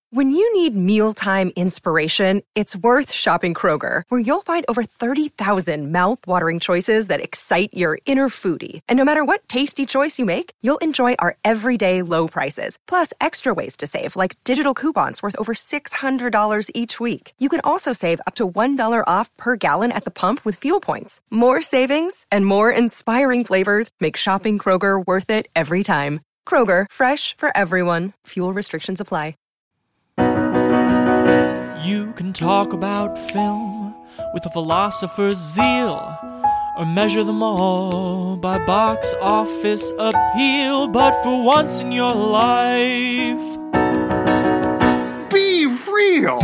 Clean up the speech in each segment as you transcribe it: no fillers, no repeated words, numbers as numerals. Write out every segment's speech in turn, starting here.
When you need mealtime inspiration, it's worth shopping Kroger, where you'll find over 30,000 mouth-watering choices that excite your inner foodie. And no matter what tasty choice you make, you'll enjoy our everyday low prices, plus extra ways to save, like digital coupons worth over $600 each week. You can also save up to $1 off per gallon at the pump with fuel points. More savings and more inspiring flavors make shopping Kroger worth it every time. Kroger, fresh for everyone. Fuel restrictions apply. You can talk about film with a philosopher's zeal, or measure them all by box office appeal. But for once in your life, be real!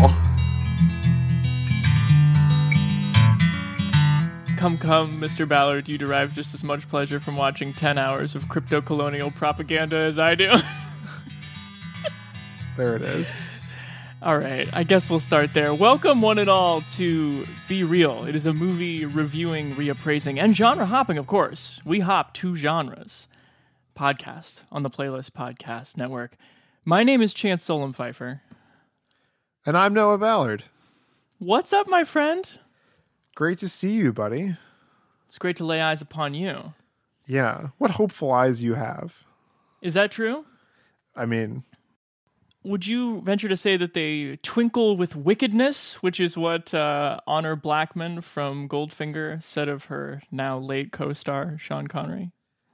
Come, Mr. Ballard, you derive just as much pleasure from watching 10 hours of crypto-colonial propaganda as I do. There it is. All right, I guess we'll start there. Welcome, one and all, to Be Real. It is a movie reviewing, reappraising, and genre hopping, of course. We hop two genres. Podcast on the Playlist Podcast Network. My name is Chance Solom Pfeiffer. And I'm Noah Ballard. What's up, my friend? Great to see you, buddy. It's great to lay eyes upon you. Yeah, what hopeful eyes you have. Is that true? I mean... Would you venture to say that they twinkle with wickedness, which is what Honor Blackman from Goldfinger said of her now late co-star, Sean Connery?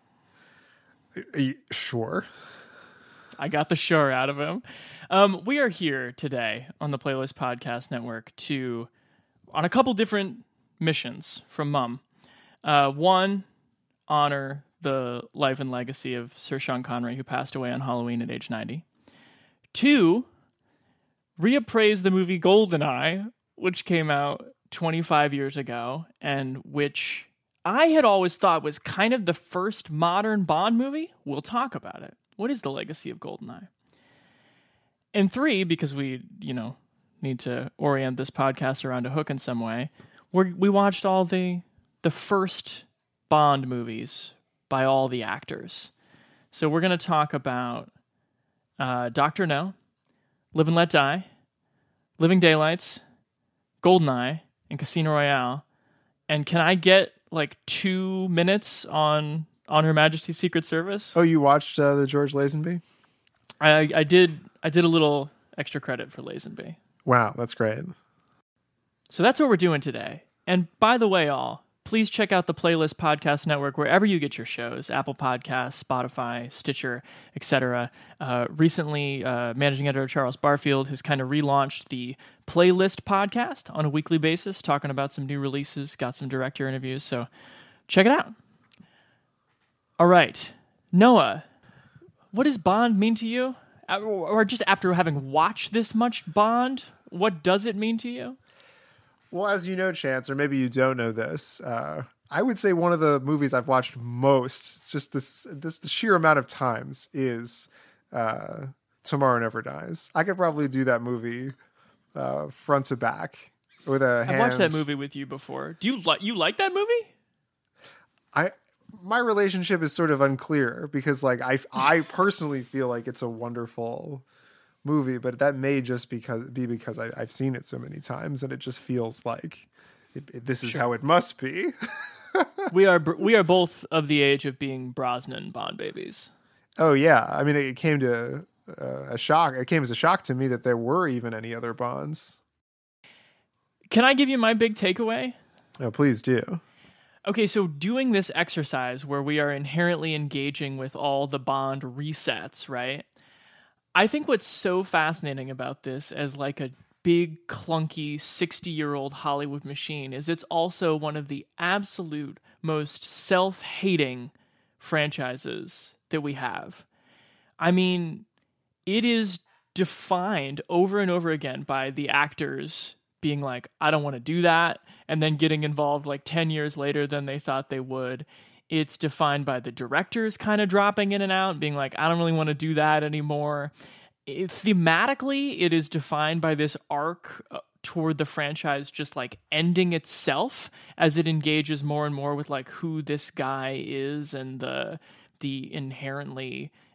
Sure. I got the sure out of him. We are here today on the Playlist Podcast Network on a couple different missions from Mum. One, honor the life and legacy of Sir Sean Connery, who passed away on Halloween at age 90. Two, reappraise the movie GoldenEye, which came out 25 years ago, and which I had always thought was kind of the first modern Bond movie. We'll talk about it. What is the legacy of GoldenEye? And three, because we, need to orient this podcast around a hook in some way, we watched all the first Bond movies by all the actors. So we're going to talk about Dr. No, Live and Let Die, Living Daylights, GoldenEye, and Casino Royale. And can I get 2 minutes on Her Majesty's Secret Service? Oh, you watched the George Lazenby? I did a little extra credit for Lazenby. Wow, that's great. So that's what we're doing today. And by the way, all, please check out the Playlist Podcast Network wherever you get your shows, Apple Podcasts, Spotify, Stitcher, etc. Recently, managing editor Charles Barfield has kind of relaunched the Playlist Podcast on a weekly basis, talking about some new releases, got some director interviews, so check it out. All right. Noah, what does Bond mean to you? Or just after having watched this much Bond, what does it mean to you? Well, as you know, Chance, or maybe you don't know this, I would say one of the movies I've watched most, just the sheer amount of times, is Tomorrow Never Dies. I could probably do that movie front to back with a hand. I've watched that movie with you before. Do you like that movie? My relationship is sort of unclear because I personally feel like it's a wonderful movie, but that may just be because I've seen it so many times and it just feels like this is Sure. how it must be. We are both of the age of being Brosnan Bond babies. Oh yeah, I mean it came to a shock. It came as a shock to me that there were even any other Bonds. Can I give you my big takeaway? Oh, please do. Okay, so doing this exercise where we are inherently engaging with all the Bond resets, right? I think what's so fascinating about this as a big, clunky, 60-year-old Hollywood machine is it's also one of the absolute most self-hating franchises that we have. I mean, it is defined over and over again by the actors being like, I don't want to do that, and then getting involved 10 years later than they thought they would. It's defined by the directors kind of dropping in and out, being like, I don't really want to do that anymore. Thematically, it is defined by this arc toward the franchise just ending itself as it engages more and more with who this guy is and the inherently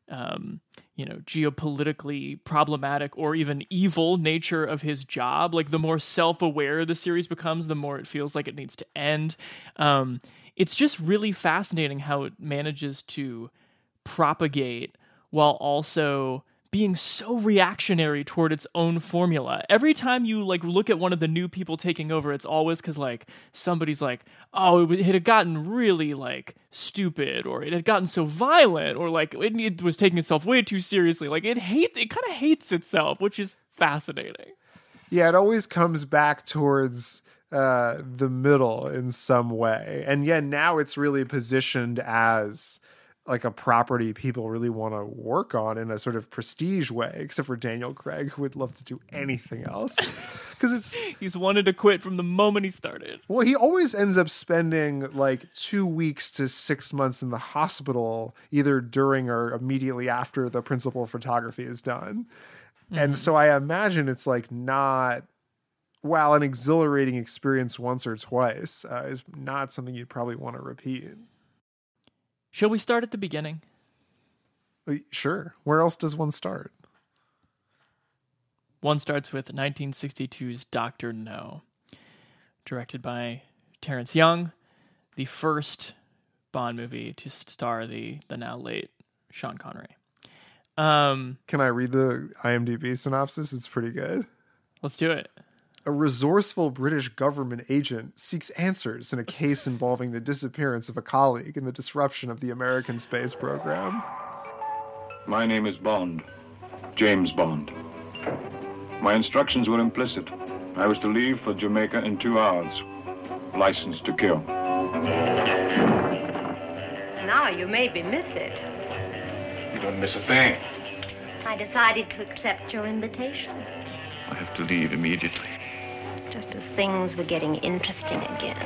geopolitically problematic or even evil nature of his job. Like, the more self-aware the series becomes, the more it feels like it needs to end. It's just really fascinating how it manages to propagate while also being so reactionary toward its own formula. Every time you look at one of the new people taking over, it's always because somebody's like, oh, it had gotten really stupid, or it had gotten so violent, or it was taking itself way too seriously. It kind of hates itself, which is fascinating. Yeah, it always comes back towards the middle in some way. And yeah, now it's really positioned as a property people really want to work on in a sort of prestige way, except for Daniel Craig, who would love to do anything else. Because he's wanted to quit from the moment he started. Well, he always ends up spending 2 weeks to 6 months in the hospital, either during or immediately after the principal photography is done. Mm-hmm. And so I imagine it's not, while an exhilarating experience once or twice, is not something you'd probably want to repeat. Shall we start at the beginning? Sure. Where else does one start? One starts with 1962's Dr. No, directed by Terrence Young, the first Bond movie to star the now late Sean Connery. Can I read the IMDb synopsis? It's pretty good. Let's do it. A resourceful British government agent seeks answers in a case involving the disappearance of a colleague and the disruption of the American space program. My name is Bond, James Bond. My instructions were implicit. I was to leave for Jamaica in 2 hours. License to kill. Now you maybe miss it. You don't miss a thing. I decided to accept your invitation. I have to leave immediately. Just as things were getting interesting again.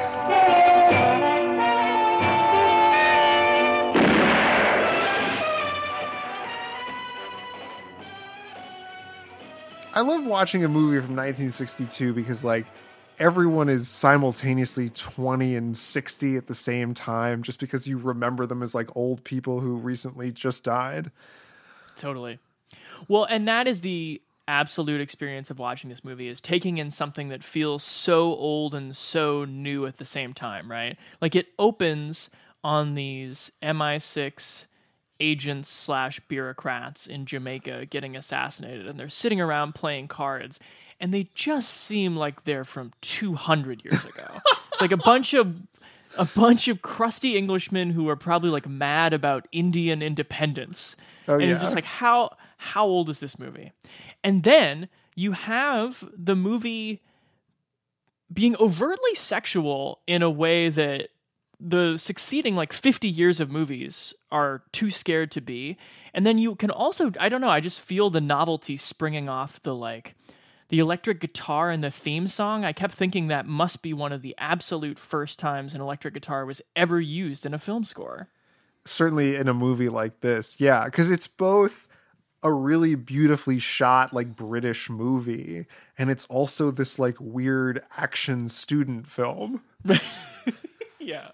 I love watching a movie from 1962 because everyone is simultaneously 20 and 60 at the same time, just because you remember them as old people who recently just died. Totally. Well, and that is the absolute experience of watching this movie, is taking in something that feels so old and so new at the same time, right? It opens on these MI6 agents / bureaucrats in Jamaica getting assassinated, and they're sitting around playing cards, and they just seem like they're from 200 years ago. It's a bunch of crusty Englishmen who are probably mad about Indian independence. Oh, and yeah. you're just how old is this movie? And then you have the movie being overtly sexual in a way that the succeeding 50 years of movies are too scared to be. And then you can also, I don't know, I just feel the novelty springing off the electric guitar in the theme song. I kept thinking that must be one of the absolute first times an electric guitar was ever used in a film score. Certainly in a movie like this. Yeah, because it's both a really beautifully shot British movie, and it's also this weird action student film. Yeah.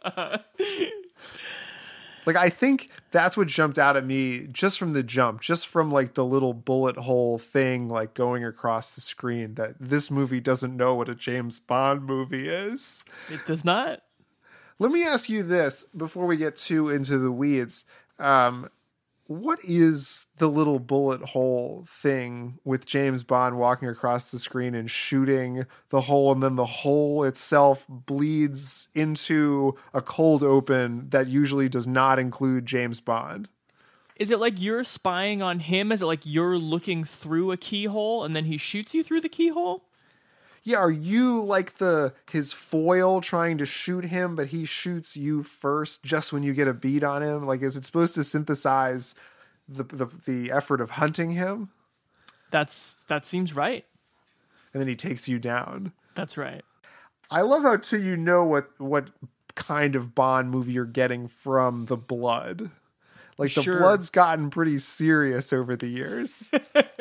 I think that's what jumped out at me just from the jump, just from the little bullet hole thing going across the screen, that this movie doesn't know what a James Bond movie is. It does not. Let me ask you this before we get too into the weeds. What is the little bullet hole thing with James Bond walking across the screen and shooting the hole, and then the hole itself bleeds into a cold open that usually does not include James Bond? Is it you're spying on him? Is it you're looking through a keyhole and then he shoots you through the keyhole? Yeah, are you his foil trying to shoot him, but he shoots you first just when you get a beat on him? Is it supposed to synthesize the effort of hunting him? That seems right. And then he takes you down. That's right. I love how too you know what kind of Bond movie you're getting from the blood. The blood's gotten pretty serious over the years.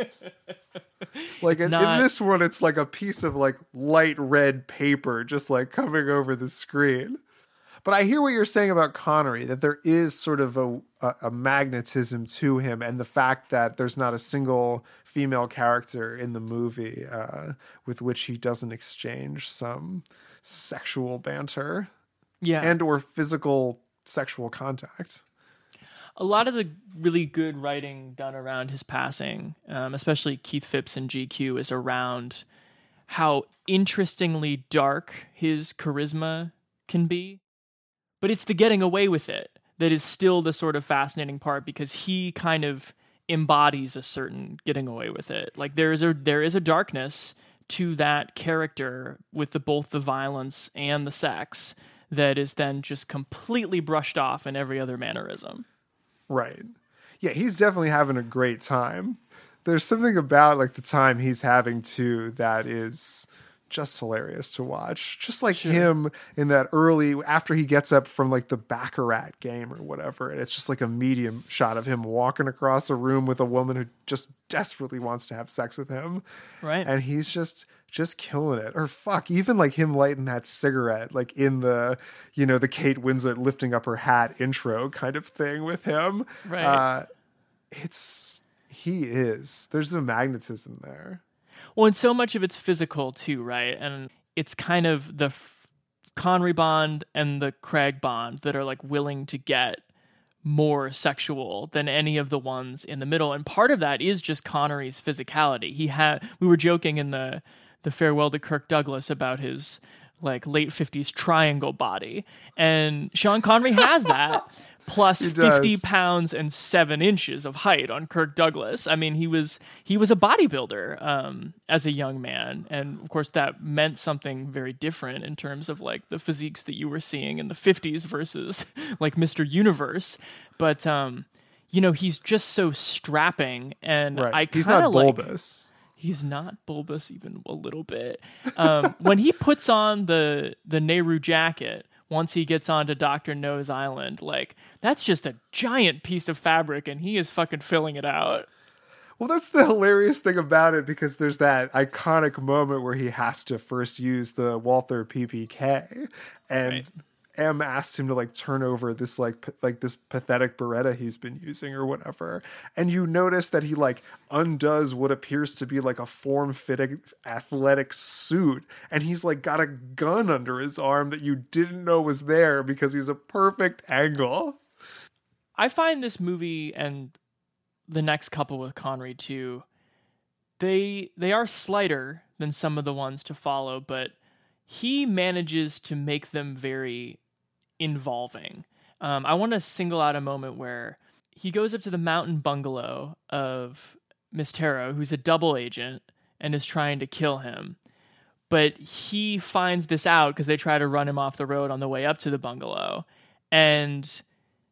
In this one, it's a piece of light red paper just coming over the screen. But I hear what you're saying about Connery, that there is sort of a magnetism to him, and the fact that there's not a single female character in the movie with which he doesn't exchange some sexual banter and or physical sexual contact. A lot of the really good writing done around his passing, especially Keith Phipps and GQ, is around how interestingly dark his charisma can be. But it's the getting away with it that is still the sort of fascinating part, because he kind of embodies a certain getting away with it. Like there is a darkness to that character with both the violence and the sex that is then just completely brushed off in every other mannerism. Right. Yeah, he's definitely having a great time. There's something about like the time he's having too that is just hilarious to watch. Just like him in that early, after he gets up from like the Baccarat game or whatever, and it's just like a medium shot of him walking across a room with a woman who just desperately wants to have sex with him. Right. And he's just killing it. Or fuck, even like him lighting that cigarette, like in the, you know, the Kate Winslet lifting up her hat intro kind of thing with him. Right. There's a magnetism there. Well, and so much of it's physical too, right? And it's kind of the Connery Bond and the Craig Bond that are like willing to get more sexual than any of the ones in the middle. And part of that is just Connery's physicality. We were joking in the Farewell to Kirk Douglas about his like late 50s triangle body. And Sean Connery has that. Plus 50 pounds and 7 inches of height on Kirk Douglas. I mean, he was a bodybuilder as a young man. And of course that meant something very different in terms of like the physiques that you were seeing in the 50s versus like Mr. Universe. But, you know, he's just so strapping, and right. He's not bulbous. He's not bulbous even a little bit. When he puts on the Nehru jacket, once he gets onto Dr. No's island, like that's just a giant piece of fabric and he is fucking filling it out. Well, that's the hilarious thing about it, because there's that iconic moment where he has to first use the Walther PPK, and right. M asks him to like turn over this like this pathetic Beretta he's been using or whatever. And you notice that he like undoes what appears to be like a form-fitting athletic suit. And he's like got a gun under his arm that you didn't know was there because he's a perfect angle. I find this movie and the next couple with Connery too, they are slighter than some of the ones to follow, but he manages to make them very involving. I want to single out a moment where he goes up to the mountain bungalow of Miss Taro, who's a double agent and is trying to kill him. But he finds this out because they try to run him off the road on the way up to the bungalow. And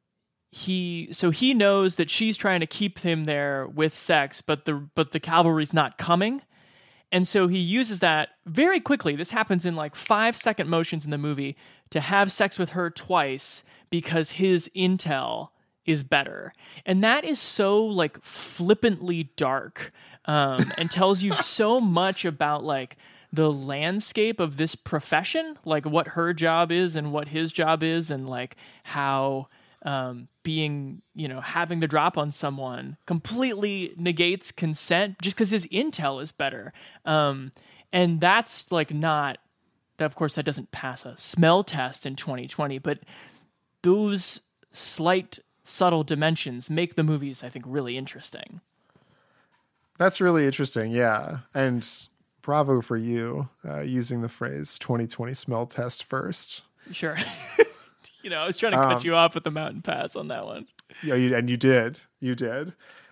he knows that she's trying to keep him there with sex, but the cavalry's not coming. And so he uses that very quickly. This happens in like 5-second motions in the movie, to have sex with her twice because his intel is better. And that is so like flippantly dark, and tells you so much about like the landscape of this profession, like what her job is and what his job is, and like how being, you know, having the drop on someone completely negates consent just because his intel is better. And that's like not, of course, that doesn't pass a smell test in 2020, but those slight, subtle dimensions make the movies, I think, really interesting. That's really interesting, yeah. And bravo for you using the phrase 2020 smell test first. Sure. You know, I was trying to cut you off with the mountain pass on that one. Yeah, you did. You did.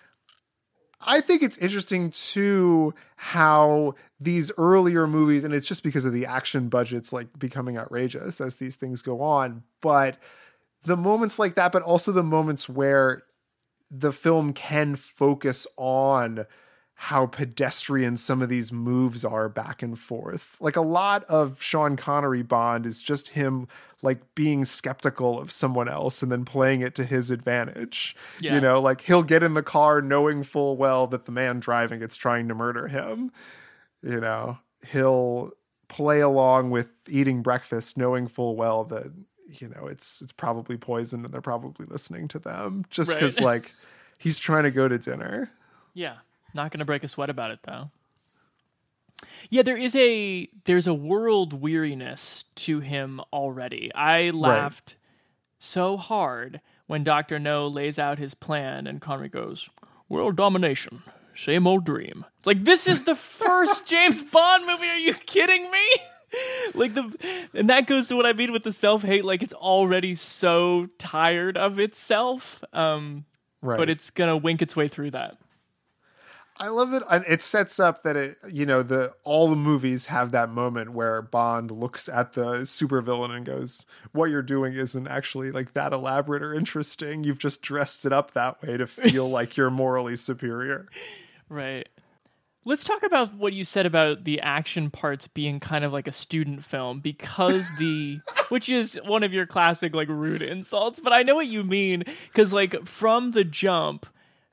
I think it's interesting, too, how these earlier movies, and it's just because of the action budgets like becoming outrageous as these things go on, but the moments like that, but also the moments where the film can focus on how pedestrian some of these moves are back and forth. Like a lot of Sean Connery Bond is just him like being skeptical of someone else and then playing it to his advantage. Yeah. You know, like he'll get in the car knowing full well that the man driving it's trying to murder him. You know, he'll play along with eating breakfast knowing full well that, it's probably poisoned and they're probably listening to them just Right. because like he's trying to go to dinner. Yeah. Not going to break a sweat about it, though. Yeah, there's a world weariness to him already. I laughed so hard when Dr. No lays out his plan and Connery goes, "World domination, same old dream." It's like, this is the first James Bond movie. Are you kidding me? And that goes to what I mean with the self-hate. Like, it's already so tired of itself, but it's gonna wink its way through that. I love that. And it sets up that all the movies have that moment where Bond looks at the supervillain and goes, "What you're doing isn't actually like that elaborate or interesting. You've just dressed it up that way to feel like you're morally superior." Right. Let's talk about what you said about the action parts being kind of like a student film, because which is one of your classic like rude insults, but I know what you mean, because like from the jump,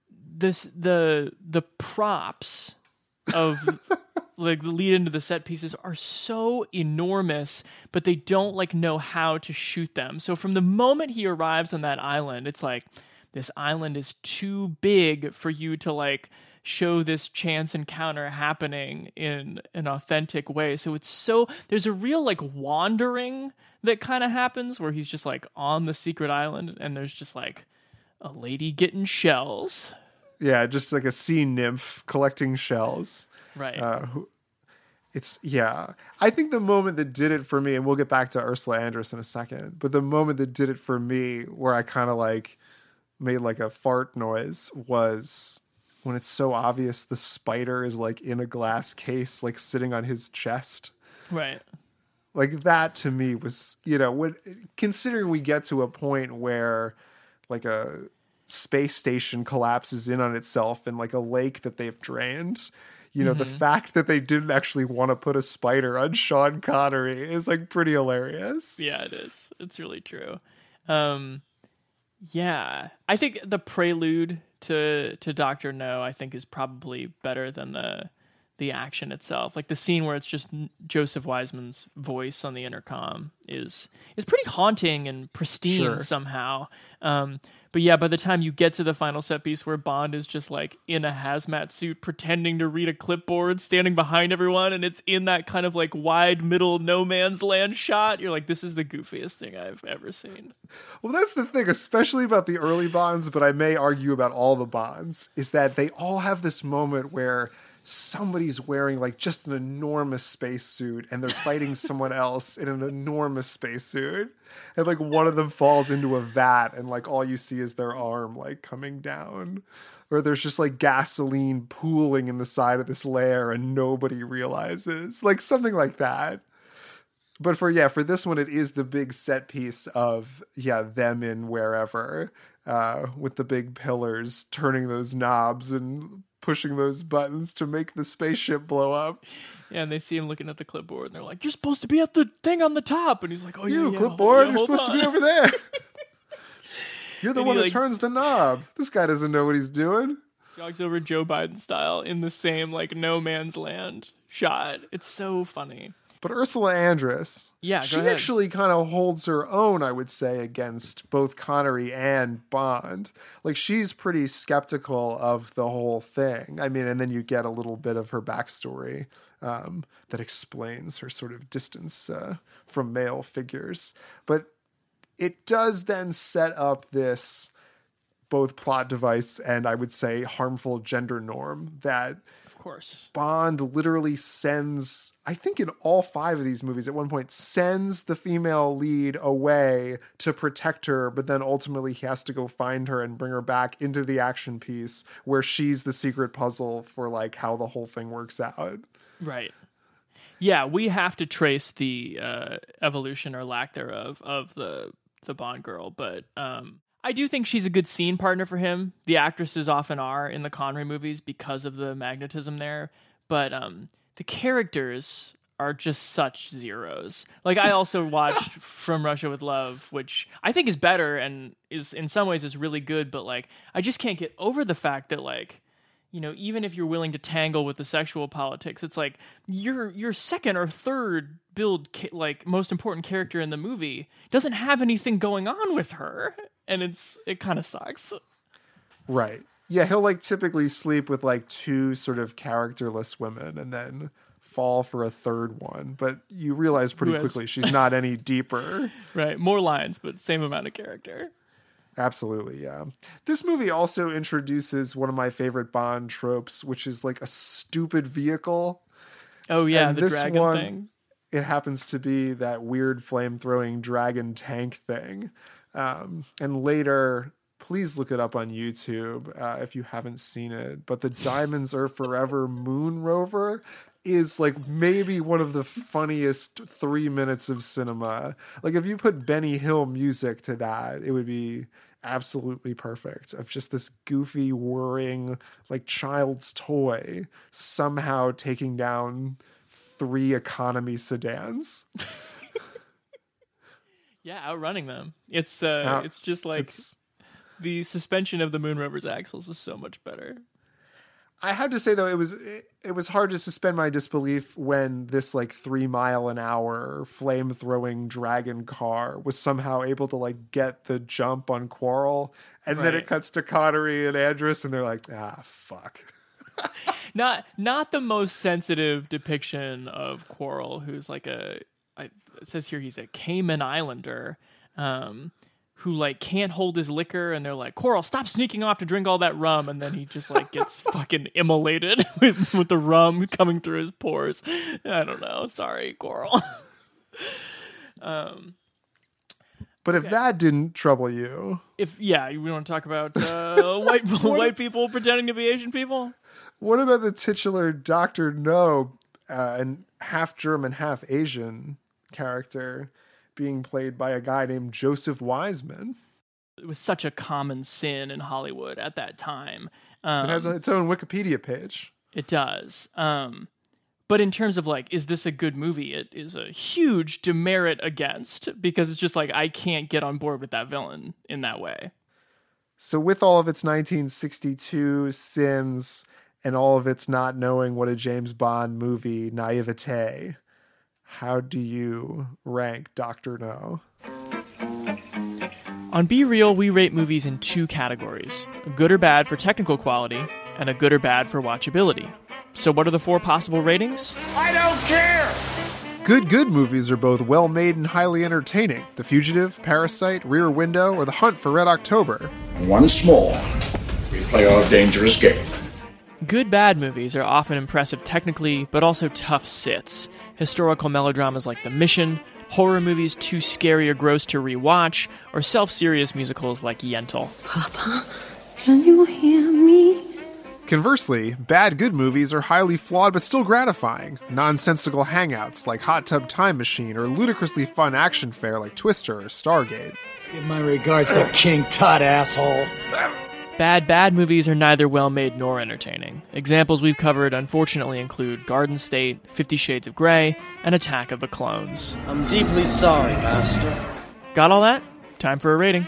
the props of like the lead into the set pieces are so enormous, but they don't like know how to shoot them. So from the moment he arrives on that island, it's like, this island is too big for you to like show this chance encounter happening in an authentic way. So there's a real like wandering that kind of happens where he's just like on the secret island and there's just like a lady getting shells. Yeah, just like a sea nymph collecting shells. Right. I think the moment that did it for me, and we'll get back to Ursula Andress in a second, but the moment that did it for me where I kind of like made like a fart noise was when it's so obvious the spider is like in a glass case, like sitting on his chest. Right. Like that to me was, considering we get to a point where like a space station collapses in on itself in like a lake that they've drained, the fact that they didn't actually want to put a spider on Sean Connery is like pretty hilarious. Yeah, it is. It's really true. Yeah, I think the prelude to Dr. No, I think, is probably better than the action itself. Like the scene where it's just Joseph Wiseman's voice on the intercom is pretty haunting and pristine somehow. But yeah, by the time you get to the final set piece where Bond is just like in a hazmat suit pretending to read a clipboard, standing behind everyone, and it's in that kind of like wide middle no man's land shot, you're like, this is the goofiest thing I've ever seen. Well, that's the thing, especially about the early Bonds, but I may argue about all the Bonds, is that they all have this moment where somebody's wearing like just an enormous spacesuit and they're fighting someone else in an enormous spacesuit, and like one of them falls into a vat and like all you see is their arm like coming down, or there's just like gasoline pooling in the side of this lair and nobody realizes, like something like that. But for this one, it is the big set piece of them in wherever with the big pillars turning those knobs and pushing those buttons to make the spaceship blow up. Yeah, and they see him looking at the clipboard, and they're like, "You're supposed to be at the thing on the top." And he's like, "Oh, you yeah, clipboard, yeah, you're supposed to be over there. You're the And one he, that turns the knob. This guy doesn't know what he's doing." Jogs over Joe Biden style in the same like no man's land shot. It's so funny. But Ursula Andress, she ahead. actually kind of holds her own, I would say, against both Connery and Bond. Like, she's pretty skeptical of the whole thing. I mean, and then you get a little bit of her backstory that explains her sort of distance from male figures. But it does then set up this both plot device and, I would say, harmful gender norm that Course. Bond literally sends, I think in all 5 of these movies at one point, sends the female lead away to protect her, but then ultimately he has to go find her and bring her back into the action piece where she's the secret puzzle for like how the whole thing works out. Right. Yeah, we have to trace the evolution or lack thereof of the Bond girl, but I do think she's a good scene partner for him. The actresses often are in the Connery movies because of the magnetism there. But the characters are just such zeros. Like, I also watched From Russia with Love, which I think is better and is in some ways is really good. But like, I just can't get over the fact that like, you know, even if you're willing to tangle with the sexual politics, it's like your second or third like most important character in the movie doesn't have anything going on with her, and it kind of sucks. Right. Yeah, he'll like typically sleep with like two sort of characterless women and then fall for a third one, but you realize pretty quickly she's not any deeper. Right. More lines, but same amount of character. Absolutely, yeah. This movie also introduces one of my favorite Bond tropes, which is like a stupid vehicle. Oh yeah, and the dragon thing. It happens to be that weird flame-throwing dragon tank thing. And later, please look it up on YouTube if you haven't seen it. But the Diamonds Are Forever Moon Rover is like maybe one of the funniest 3 minutes of cinema. Like if you put Benny Hill music to that, it would be absolutely perfect, of just this goofy, whirring, like child's toy somehow taking down 3 economy sedans. Yeah, outrunning them. It's just like the suspension of the Moon Rover's axles is so much better. I have to say though, it was hard to suspend my disbelief when this like 3 mile an hour flame throwing dragon car was somehow able to like get the jump on Quarrel, and then it cuts to Connery and Andrus, and they're like, fuck. Not the most sensitive depiction of Quarrel, who's like it says here he's a Cayman Islander, who like can't hold his liquor, and they're like, Quarrel, stop sneaking off to drink all that rum, and then he just like gets fucking immolated with the rum coming through his pores. I don't know. Sorry, Quarrel. But if that didn't trouble you, we want to talk about white people pretending to be Asian people. What about the titular Dr. No, and half German, half Asian character being played by a guy named Joseph Wiseman? It was such a common sin in Hollywood at that time. It has its own Wikipedia page. It does. But in terms of like, is this a good movie? It is a huge demerit against, because it's just like, I can't get on board with that villain in that way. So with all of its 1962 sins and all of its not knowing what a James Bond movie naivete, how do you rank Dr. No? On Be Real, we rate movies in 2 categories: a good or bad for technical quality, and a good or bad for watchability. So what are the 4 possible ratings? I don't care! Good movies are both well-made and highly entertaining. The Fugitive, Parasite, Rear Window, or The Hunt for Red October. Once more, we play our dangerous game. Good bad movies are often impressive technically, but also tough sits. Historical melodramas like The Mission, horror movies too scary or gross to rewatch, or self-serious musicals like Yentl. Papa, can you hear me? Conversely, bad good movies are highly flawed but still gratifying. Nonsensical hangouts like Hot Tub Time Machine, or ludicrously fun action fare like Twister or Stargate. Give my regards to King Tut, asshole. Bad movies are neither well-made nor entertaining. Examples we've covered unfortunately include Garden State, 50 Shades of Grey, and Attack of the Clones. I'm deeply sorry, Master. Got all that? Time for a rating.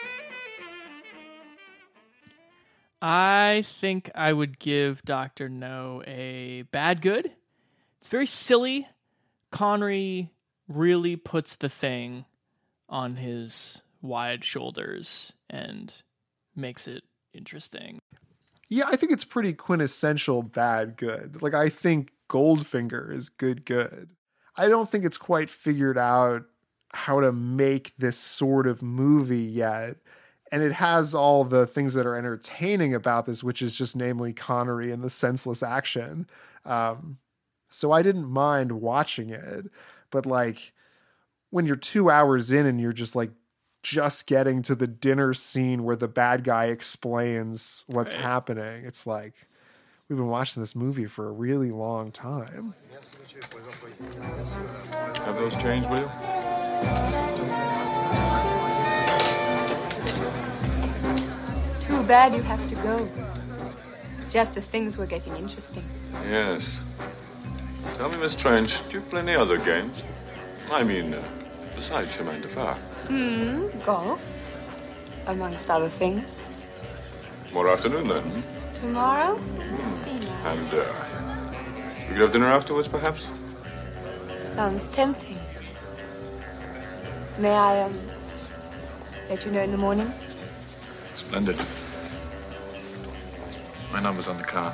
I think I would give Dr. No a bad good. It's very silly. Connery really puts the thing on his wide shoulders and makes it interesting. Yeah, I think it's pretty quintessential bad good. Like, I think Goldfinger is good. I don't think it's quite figured out how to make this sort of movie yet. And it has all the things that are entertaining about this, which is just namely Connery and the senseless action. So I didn't mind watching it. But like, when you're 2 hours in and you're just getting to the dinner scene where the bad guy explains what's happening, it's like, we've been watching this movie for a really long time. Have those changed, will you? Too bad you have to go. Just as things were getting interesting. Yes. Tell me, Miss Trench, do you play any other games? I mean, besides chemin de fer. Golf, amongst other things. More afternoon, then. Tomorrow? See now. And, we could have dinner afterwards, perhaps? Sounds tempting. May I, let you know in the morning? Splendid. My number's on the card.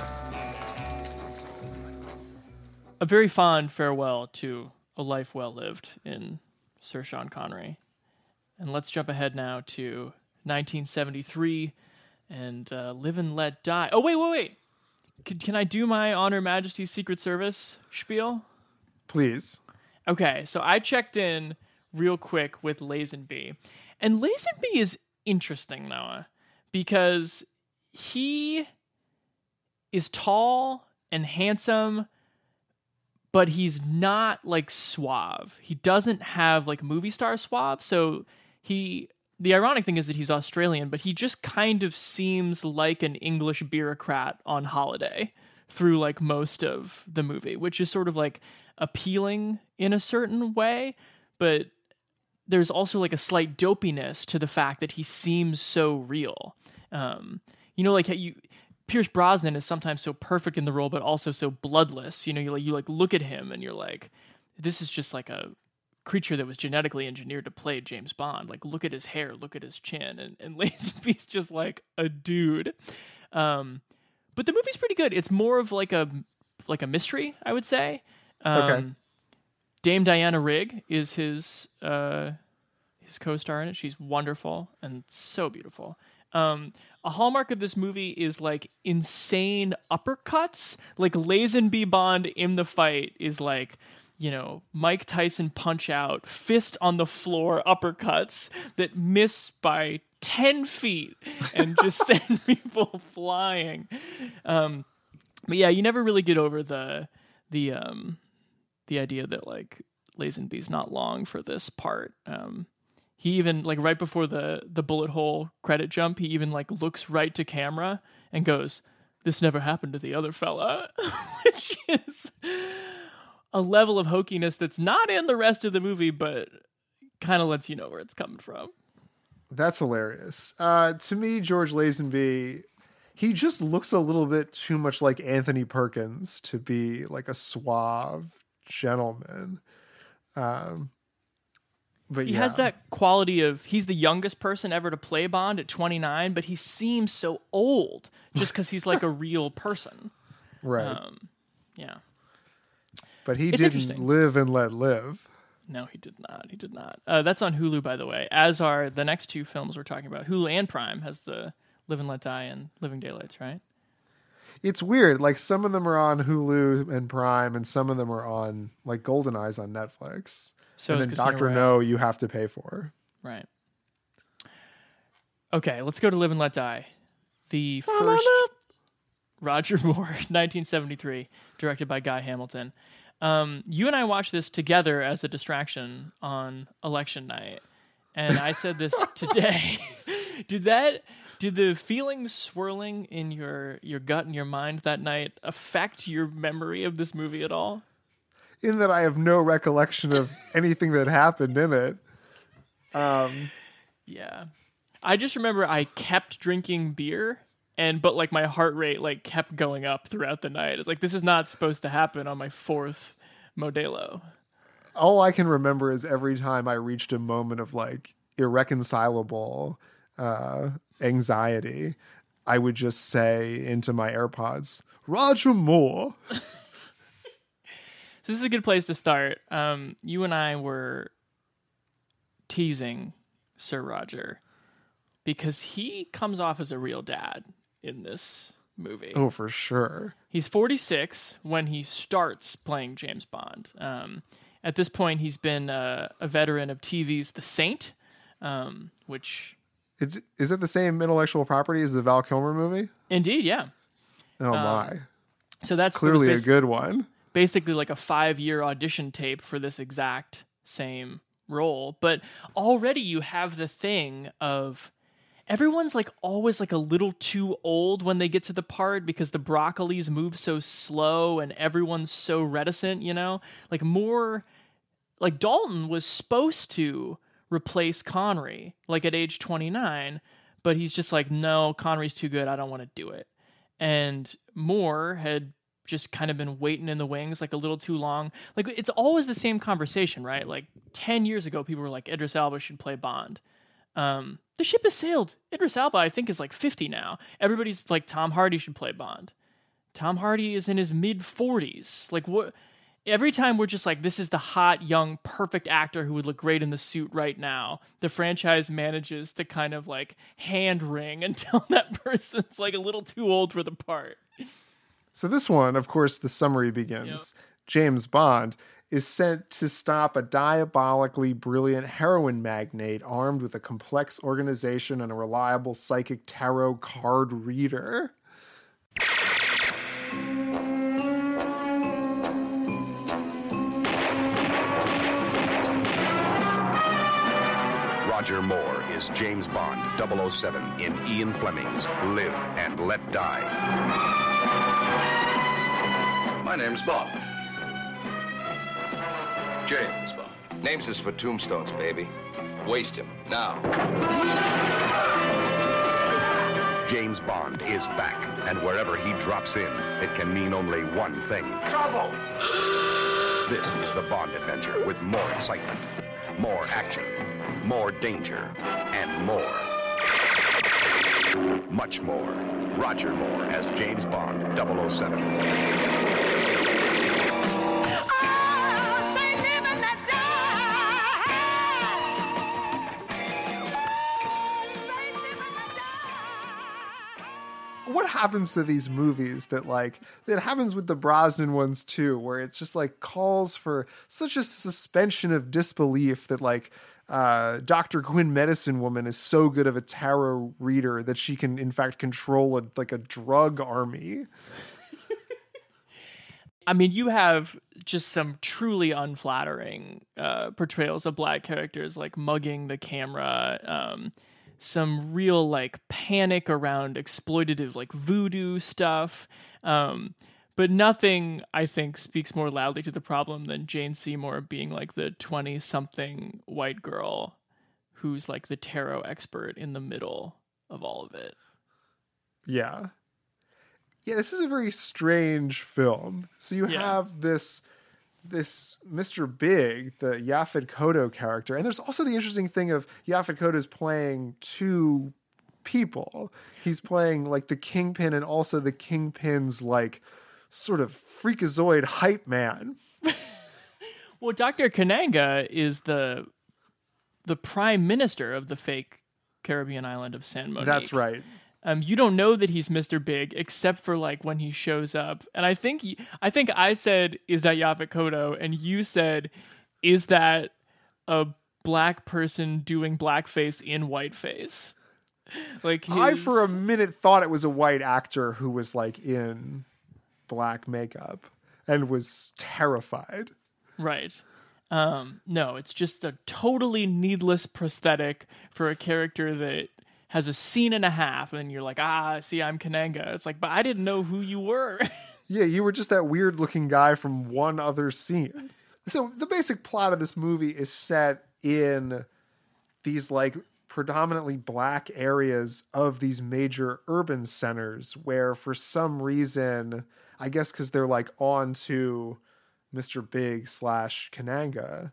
A very fond farewell to a life well lived in Sir Sean Connery. And let's jump ahead now to 1973 and Live and Let Die. Oh, wait. Can I do my Honor Majesty's Secret Service spiel? Please. Okay, so I checked in real quick with Lazenby. And Lazenby is interesting, Noah, because he is tall and handsome, but he's not like suave. He doesn't have like movie star suave. So the ironic thing is that he's Australian, but he just kind of seems like an English bureaucrat on holiday through like most of the movie, which is sort of like appealing in a certain way. But there's also like a slight dopiness to the fact that he seems so real. Like Pierce Brosnan is sometimes so perfect in the role, but also so bloodless. You look at him and you're like, this is just like a creature that was genetically engineered to play James Bond. Like, look at his hair, look at his chin, and Lazenby's just like a dude. But the movie's pretty good. It's more of like a mystery, I would say. Okay. Dame Diana Rigg is his co-star in it. She's wonderful and so beautiful. A hallmark of this movie is like insane uppercuts. Like Lazenby Bond in the fight is like, Mike Tyson punch out, fist on the floor uppercuts that miss by 10 feet and just send people flying. But yeah, you never really get over the idea that like Lazenby's not long for this part. He even like right before the bullet hole credit jump, he even like looks right to camera and goes, "This never happened to the other fella," which is a level of hokiness that's not in the rest of the movie, but kind of lets you know where it's coming from. That's hilarious. To me, George Lazenby, he just looks a little bit too much like Anthony Perkins to be like a suave gentleman. But he has that quality of, he's the youngest person ever to play Bond at 29, but he seems so old just because he's like a real person. Right. Yeah. But he didn't live and let live. No, he did not. He did not. That's on Hulu, by the way, as are the next two films we're talking about. Hulu and Prime has the Live and Let Die and Living Daylights, right? It's weird. Like some of them are on Hulu and Prime, and some of them are on like Golden Eyes on Netflix. So and then Dr. No, you have to pay for. Right. Okay, let's go to Live and Let Die. The first Roger Moore, 1973, directed by Guy Hamilton. You and I watched this together as a distraction on election night. And I said this today. Did the feelings swirling in your gut and your mind that night affect your memory of this movie at all? In that I have no recollection of anything that happened in it. Yeah. I just remember I kept drinking beer, but like my heart rate like kept going up throughout the night. It's like, this is not supposed to happen on my fourth Modelo. All I can remember is every time I reached a moment of like irreconcilable anxiety, I would just say into my AirPods, Roger Moore. So this is a good place to start. You and I were teasing Sir Roger because he comes off as a real dad in this movie. Oh, for sure. He's 46 when he starts playing James Bond. At this point, he's been a veteran of TV's The Saint, which... Is it the same intellectual property as the Val Kilmer movie? Indeed, yeah. Oh, my. So that's clearly a good one. Basically like a 5-year audition tape for this exact same role. But already you have the thing of everyone's like always like a little too old when they get to the part because the Broccolis move so slow and everyone's so reticent, like more like Dalton was supposed to replace Connery like at age 29, but he's just like, no, Connery's too good. I don't want to do it. and Moore had just kind of been waiting in the wings like a little too long. Like, it's always the same conversation, right? Like 10 years ago, people were like, Idris Elba should play Bond. The ship has sailed. Idris Elba, I think, is like 50 now. Everybody's like, Tom Hardy should play Bond. Tom Hardy is in his mid 40s. Like, what? Every time we're just like, this is the hot, young, perfect actor who would look great in the suit right now, the franchise manages to kind of like hand wring until that person's like a little too old for the part. So this one, of course, the summary begins. Yep. James Bond is sent to stop a diabolically brilliant heroin magnate armed with a complex organization and a reliable psychic tarot card reader. Roger Moore is James Bond 007 in Ian Fleming's Live and Let Die. My name's Bond. James Bond. Names is for tombstones, baby. Waste him, now. James Bond is back, and wherever he drops in, it can mean only one thing. Trouble! This is the Bond adventure with more excitement, more action, more danger, and more. Much more. Roger Moore as James Bond 007. What happens to these movies that happens with the Brosnan ones too, where it's just like calls for such a suspension of disbelief that Dr. Quinn Medicine Woman is so good of a tarot reader that she can in fact control a drug army. I mean, you have just some truly unflattering portrayals of black characters, like mugging the camera, some real like panic around exploitative like voodoo stuff. But nothing, I think, speaks more loudly to the problem than Jane Seymour being like the 20-something white girl who's like the tarot expert in the middle of all of it. Yeah. Yeah, this is a very strange film. So you have this Mr. Big, the Yaphet Kotto character, and there's also the interesting thing of Yaphet Kotto's playing two people. He's playing like the Kingpin and also the Kingpin's like sort of freakazoid hype man. Well, Dr. Kananga is the prime minister of the fake Caribbean island of San Monique. That's right. You don't know that he's Mr. Big except for like when he shows up. And I think I said, is that Yaphet Kotto? And you said, is that a black person doing blackface in whiteface? Like I for a minute thought it was a white actor who was like in black makeup and was terrified. Right. No, it's just a totally needless prosthetic for a character that has a scene and a half, and you're like, see, I'm Kananga. It's like, but I didn't know who you were. Yeah, you were just that weird looking guy from one other scene. So the basic plot of this movie is set in these like predominantly black areas of these major urban centers where for some reason, I guess because they're like on to Mr. Big / Kananga,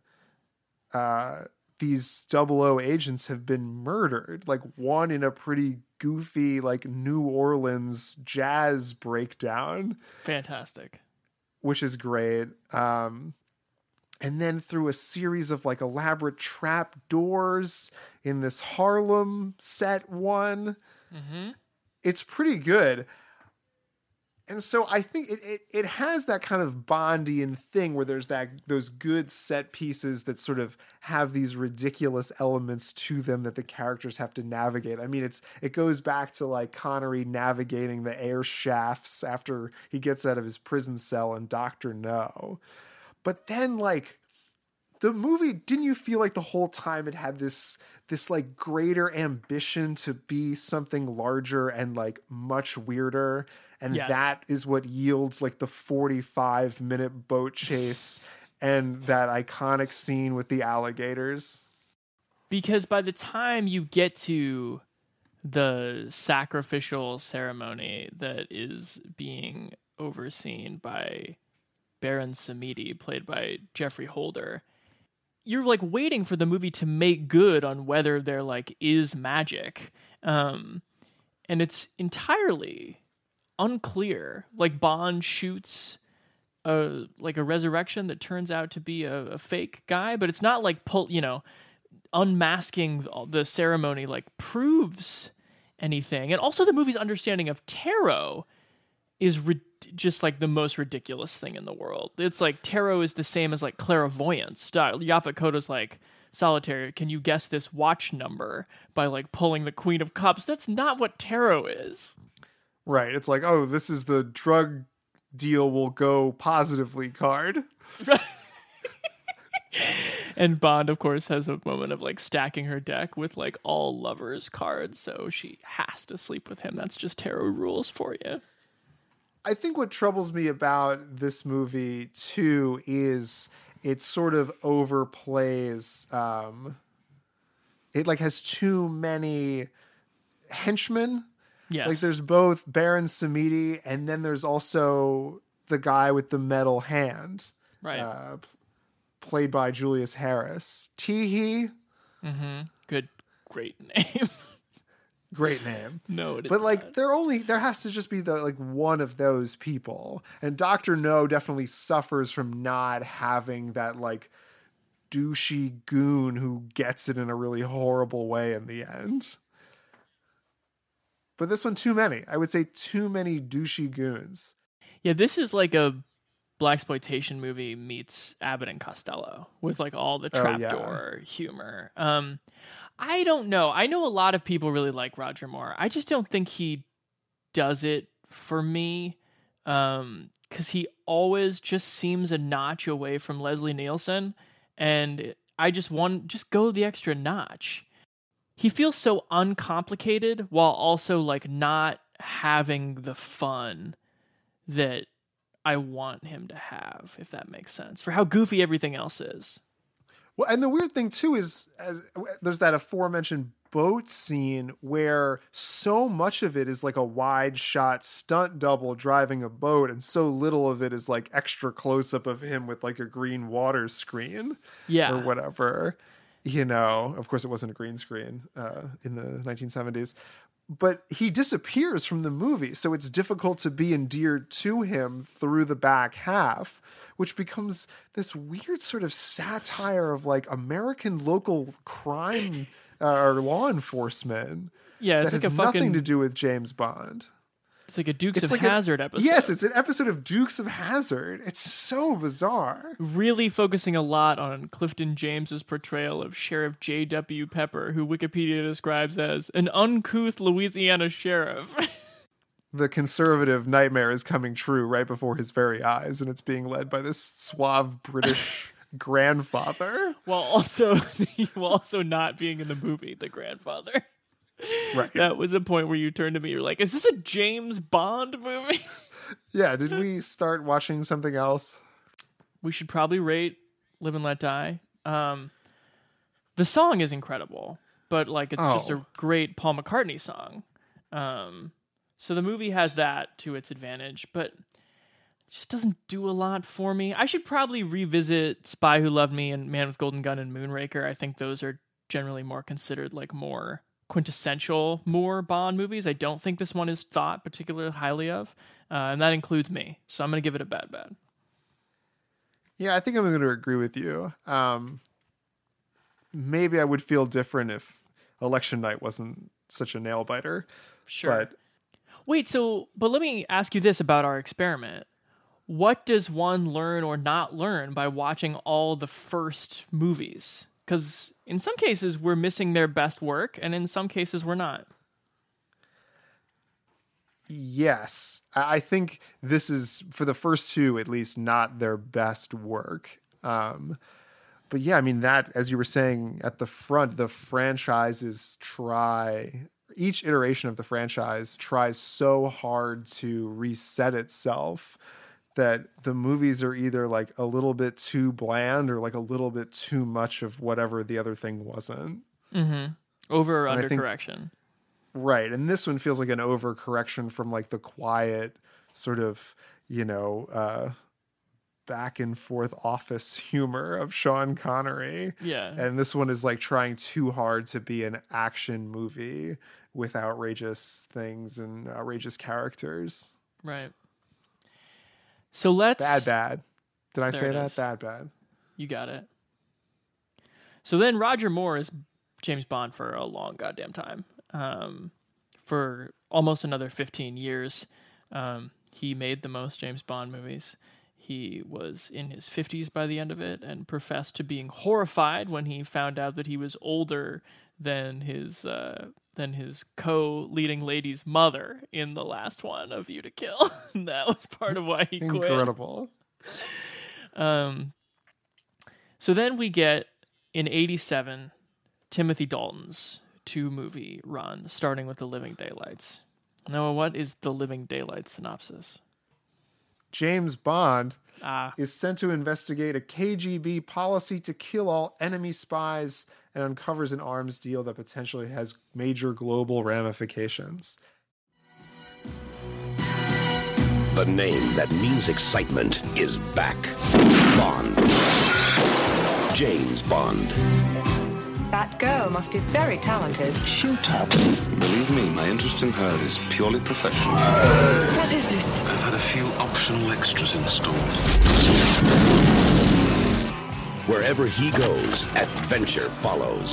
these 00 agents have been murdered. Like one in a pretty goofy, like New Orleans jazz breakdown. Fantastic. Which is great. And then through a series of like elaborate trap doors in this Harlem set one. Mm-hmm. It's pretty good. And so I think it has that kind of Bondian thing where there's those good set pieces that sort of have these ridiculous elements to them that the characters have to navigate. I mean, it goes back to like Connery navigating the air shafts after he gets out of his prison cell in Dr. No. But then like the movie, didn't you feel like the whole time it had this like greater ambition to be something larger and like much weirder? And yes. That is what yields like the 45-minute boat chase and that iconic scene with the alligators. Because by the time you get to the sacrificial ceremony that is being overseen by Baron Samedi, played by Jeffrey Holder. You're like waiting for the movie to make good on whether there like is magic. And it's entirely unclear. Like Bond shoots a resurrection that turns out to be a fake guy, but it's not like unmasking the ceremony like proves anything. And also the movie's understanding of tarot is just like the most ridiculous thing in the world. It's like tarot is the same as like clairvoyance. Yaphet Kotto's like, Solitaire, can you guess this watch number by like pulling the Queen of Cups? That's not what tarot is. Right. It's like, oh, this is the drug deal will go positively card. And Bond, of course, has a moment of like stacking her deck with like all lovers cards, so she has to sleep with him. That's just tarot rules for you. I think what troubles me about this movie too is it sort of overplays. It like has too many henchmen. Yes. Like there's both Baron Samedi and then there's also the guy with the metal hand. Right. Played by Julius Harris. Teehee. Mm-hmm. Good. Great name. Great name. No, it is. But like there has to just be one of those people. And Dr. No definitely suffers from not having that like douchey goon who gets it in a really horrible way in the end. But this one, too many. I would say too many douchey goons. Yeah, this is like a blaxploitation movie meets Abbott and Costello with like all the trapdoor humor. I don't know. I know a lot of people really like Roger Moore. I just don't think he does it for me, because he always just seems a notch away from Leslie Nielsen, and I just go the extra notch. He feels so uncomplicated while also like not having the fun that I want him to have, if that makes sense, for how goofy everything else is. Well, and the weird thing too is there's that aforementioned boat scene where so much of it is like a wide shot stunt double driving a boat, and so little of it is like extra close up of him with like a green water screen, or whatever. You know, of course, it wasn't a green screen in the 1970s. But he disappears from the movie, so it's difficult to be endeared to him through the back half, which becomes this weird sort of satire of like American local crime or law enforcement. Yeah, it's that like has nothing to do with James Bond. It's like a Dukes of Hazzard episode. Yes, it's an episode of Dukes of Hazzard. It's so bizarre. Really focusing a lot on Clifton James's portrayal of Sheriff J.W. Pepper, who Wikipedia describes as an uncouth Louisiana sheriff. The conservative nightmare is coming true right before his very eyes, and it's being led by this suave British grandfather. While also not being in the movie, the grandfather. Right. That was a point where you turned to me, you're like, is this a James Bond movie? Yeah, did we start watching something else? We should probably rate Live and Let Die. The song is incredible, but like it's just a great Paul McCartney song. So the movie has that to its advantage, but it just doesn't do a lot for me. I should probably revisit Spy Who Loved Me and Man with Golden Gun and Moonraker. I think those are generally more considered like more quintessential Moore Bond movies. I don't think this one is thought particularly highly of, and that includes me. So I'm going to give it a bad. Yeah, I think I'm going to agree with you. Maybe I would feel different if Election Night wasn't such a nail biter. Sure. But let me ask you this about our experiment. What does one learn or not learn by watching all the first movies? Because in some cases, we're missing their best work, and in some cases, we're not. Yes. I think this is, for the first two, at least, not their best work. But yeah, I mean, that, as you were saying at the front, the franchises each iteration of the franchise tries so hard to reset itself that the movies are either like a little bit too bland or like a little bit too much of whatever the other thing wasn't. Mm-hmm. Over or under correction. Right. And this one feels like an overcorrection from like the quiet sort of, back and forth office humor of Sean Connery. Yeah. And this one is like trying too hard to be an action movie with outrageous things and outrageous characters. Right. So let's... Bad. Did I There say it that? is. Bad. You got it. So then Roger Moore is James Bond for a long goddamn time. For almost another 15 years. He made the most James Bond movies. He was in his 50s by the end of it and professed to being horrified when he found out that he was older than his co-leading lady's mother in the last one, A View to Kill. And that was part of why he quit. Incredible. So then we get, in 87, Timothy Dalton's 2-movie run, starting with The Living Daylights. Noah, what is The Living Daylights synopsis? James Bond is sent to investigate a KGB policy to kill all enemy spies and uncovers an arms deal that potentially has major global ramifications. The name that means excitement is back. Bond. James Bond. That girl must be very talented. Shut up. Believe me, my interest in her is purely professional. What is this? I've had a few optional extras installed. Wherever he goes, adventure follows.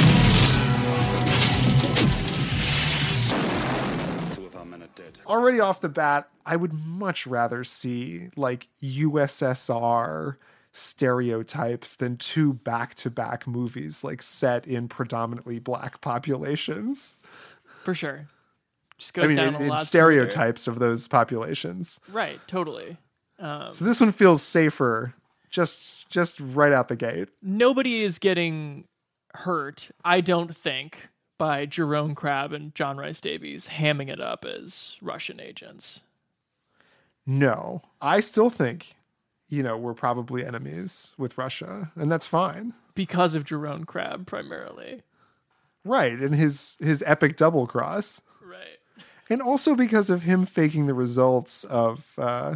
Already off the bat, I would much rather see like USSR stereotypes than 2 back-to-back movies like set in predominantly black populations. For sure. Just goes down a lot stereotypes of those populations. Right, totally. So this one feels safer just right out the gate. Nobody is getting hurt, I don't think, by Jerome Crabb and John Rhys Davies hamming it up as Russian agents. No, I still think, we're probably enemies with Russia, and that's fine. Because of Jerome Crabb, primarily. Right, and his epic double cross. Right. And also because of him faking the results of...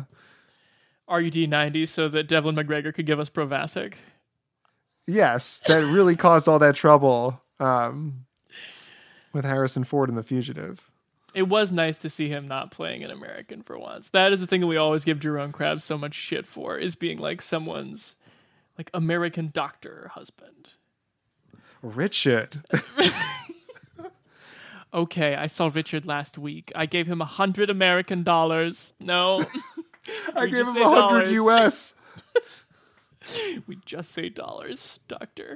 RUD-90 so that Devlin McGregor could give us Provasic. Yes, that really caused all that trouble with Harrison Ford in The Fugitive. It was nice to see him not playing an American for once. That is the thing that we always give Jerome Crabb so much shit for, is being like someone's like American doctor husband. Richard. Okay, I saw Richard last week. I gave him $100 American. No. I gave him $100 US. We just say dollars, doctor.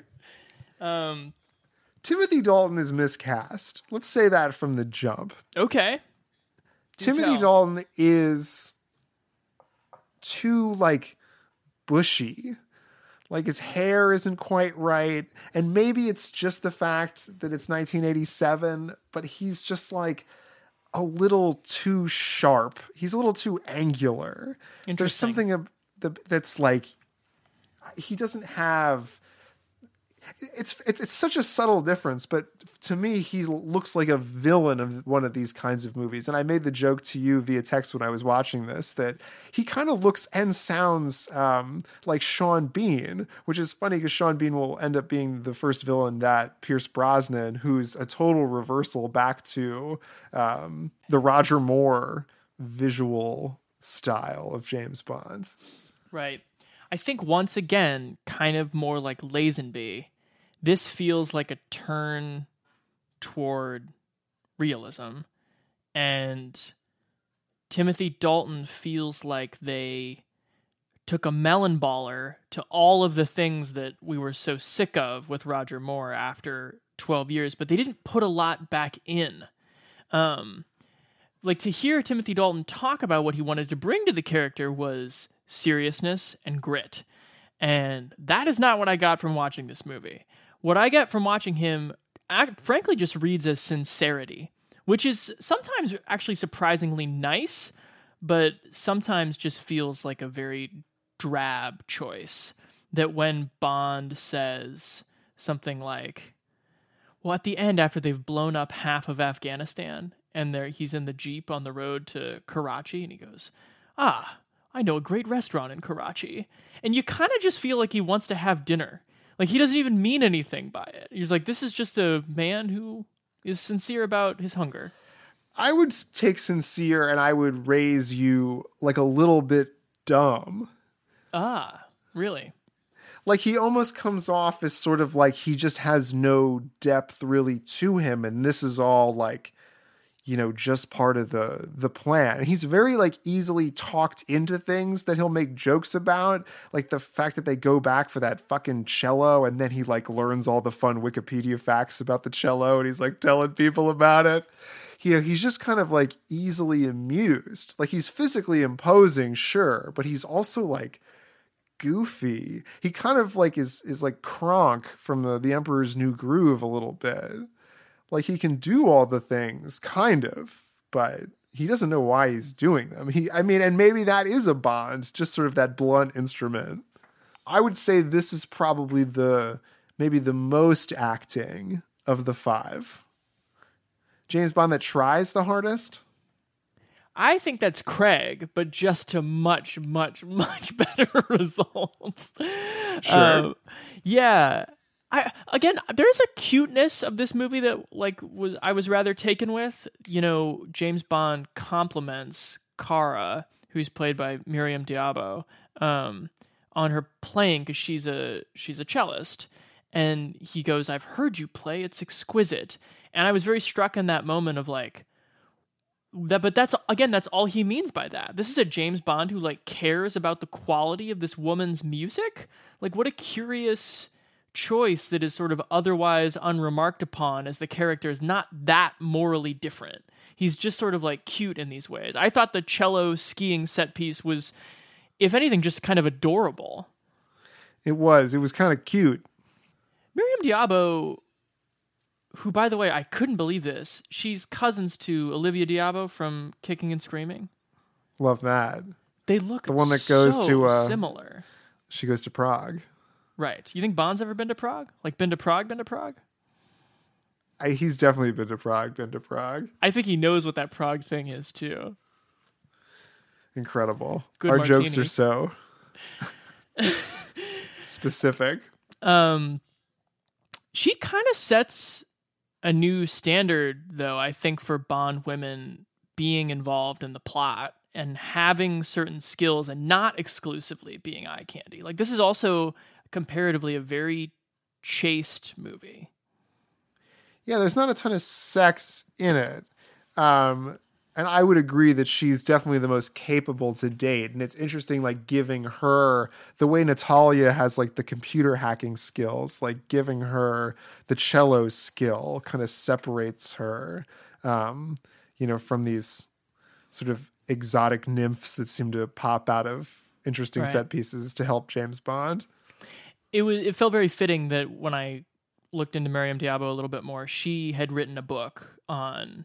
Timothy Dalton is miscast. Let's say that from the jump. Okay. Timothy Dalton is too, bushy. Like, his hair isn't quite right. And maybe it's just the fact that it's 1987, but he's just, a little too sharp. He's a little too angular. There's something that's, he doesn't have... It's such a subtle difference, but to me, he looks like a villain of one of these kinds of movies. And I made the joke to you via text when I was watching this that he kind of looks and sounds like Sean Bean, which is funny because Sean Bean will end up being the first villain that Pierce Brosnan, who's a total reversal back to the Roger Moore visual style of James Bond. Right. I think once again, kind of more like Lazenby, this feels like a turn toward realism. And Timothy Dalton feels like they took a melon baller to all of the things that we were so sick of with Roger Moore after 12 years, but they didn't put a lot back in. To hear Timothy Dalton talk about what he wanted to bring to the character was seriousness and grit. And that is not what I got from watching this movie. What I get from watching him, frankly, just reads as sincerity, which is sometimes actually surprisingly nice, but sometimes just feels like a very drab choice. That when Bond says something like, Well, at the end, after they've blown up half of Afghanistan, and he's in the Jeep on the road to Karachi, and he goes, I know a great restaurant in Karachi. And you kind of just feel like he wants to have dinner. Like, he doesn't even mean anything by it. He's like, this is just a man who is sincere about his hunger. I would take sincere and I would raise you like a little bit dumb. Really? Like, he almost comes off as sort of like he just has no depth really to him. And this is all like, you know, just part of the plan. And he's very like easily talked into things that he'll make jokes about. Like the fact that they go back for that fucking cello and then he like learns all the fun Wikipedia facts about the cello and he's like telling people about it. You know, he's just kind of like easily amused. Like, he's physically imposing, sure, but he's also like goofy. He kind of like is like Kronk from the Emperor's New Groove a little bit. Like, he can do all the things, kind of, but he doesn't know why he's doing them. And maybe that is a Bond, just sort of that blunt instrument. I would say this is probably maybe the most acting of the 5. James Bond that tries the hardest? I think that's Craig, but just to much, much, much better results. Sure. Yeah. There's a cuteness of this movie that I was rather taken with. You know, James Bond compliments Kara, who's played by Miriam Diabo, on her playing because she's a cellist, and he goes, "I've heard you play; it's exquisite." And I was very struck in that moment of like that. But that's all he means by that. This is a James Bond who like cares about the quality of this woman's music. Like, what a curious choice that is sort of otherwise unremarked upon, as the character is not that morally different. He's just sort of like cute in these ways. I thought the cello skiing set piece was, if anything, just kind of adorable. It was kind of cute. Miriam Diabo, who, by the way, I couldn't believe this, she's cousins to Olivia Diabo from Kicking and Screaming. Love that. They look the one that goes to similar. She goes to Prague. Right. You think Bond's ever been to Prague? Like, been to Prague? He's definitely been to Prague. I think he knows what that Prague thing is, too. Incredible. Good Our martini. Jokes are so specific. She kind of sets a new standard, though, I think, for Bond women being involved in the plot and having certain skills and not exclusively being eye candy. Like, this is also comparatively a very chaste movie. Yeah, there's not a ton of sex in it. And I would agree that she's definitely the most capable to date. And it's interesting, like, giving her the way Natalia has like the computer hacking skills, like giving her the cello skill kind of separates her, from these sort of exotic nymphs that seem to pop out of interesting set pieces to help James Bond. It felt very fitting that when I looked into Miriam Diabo a little bit more, she had written a book on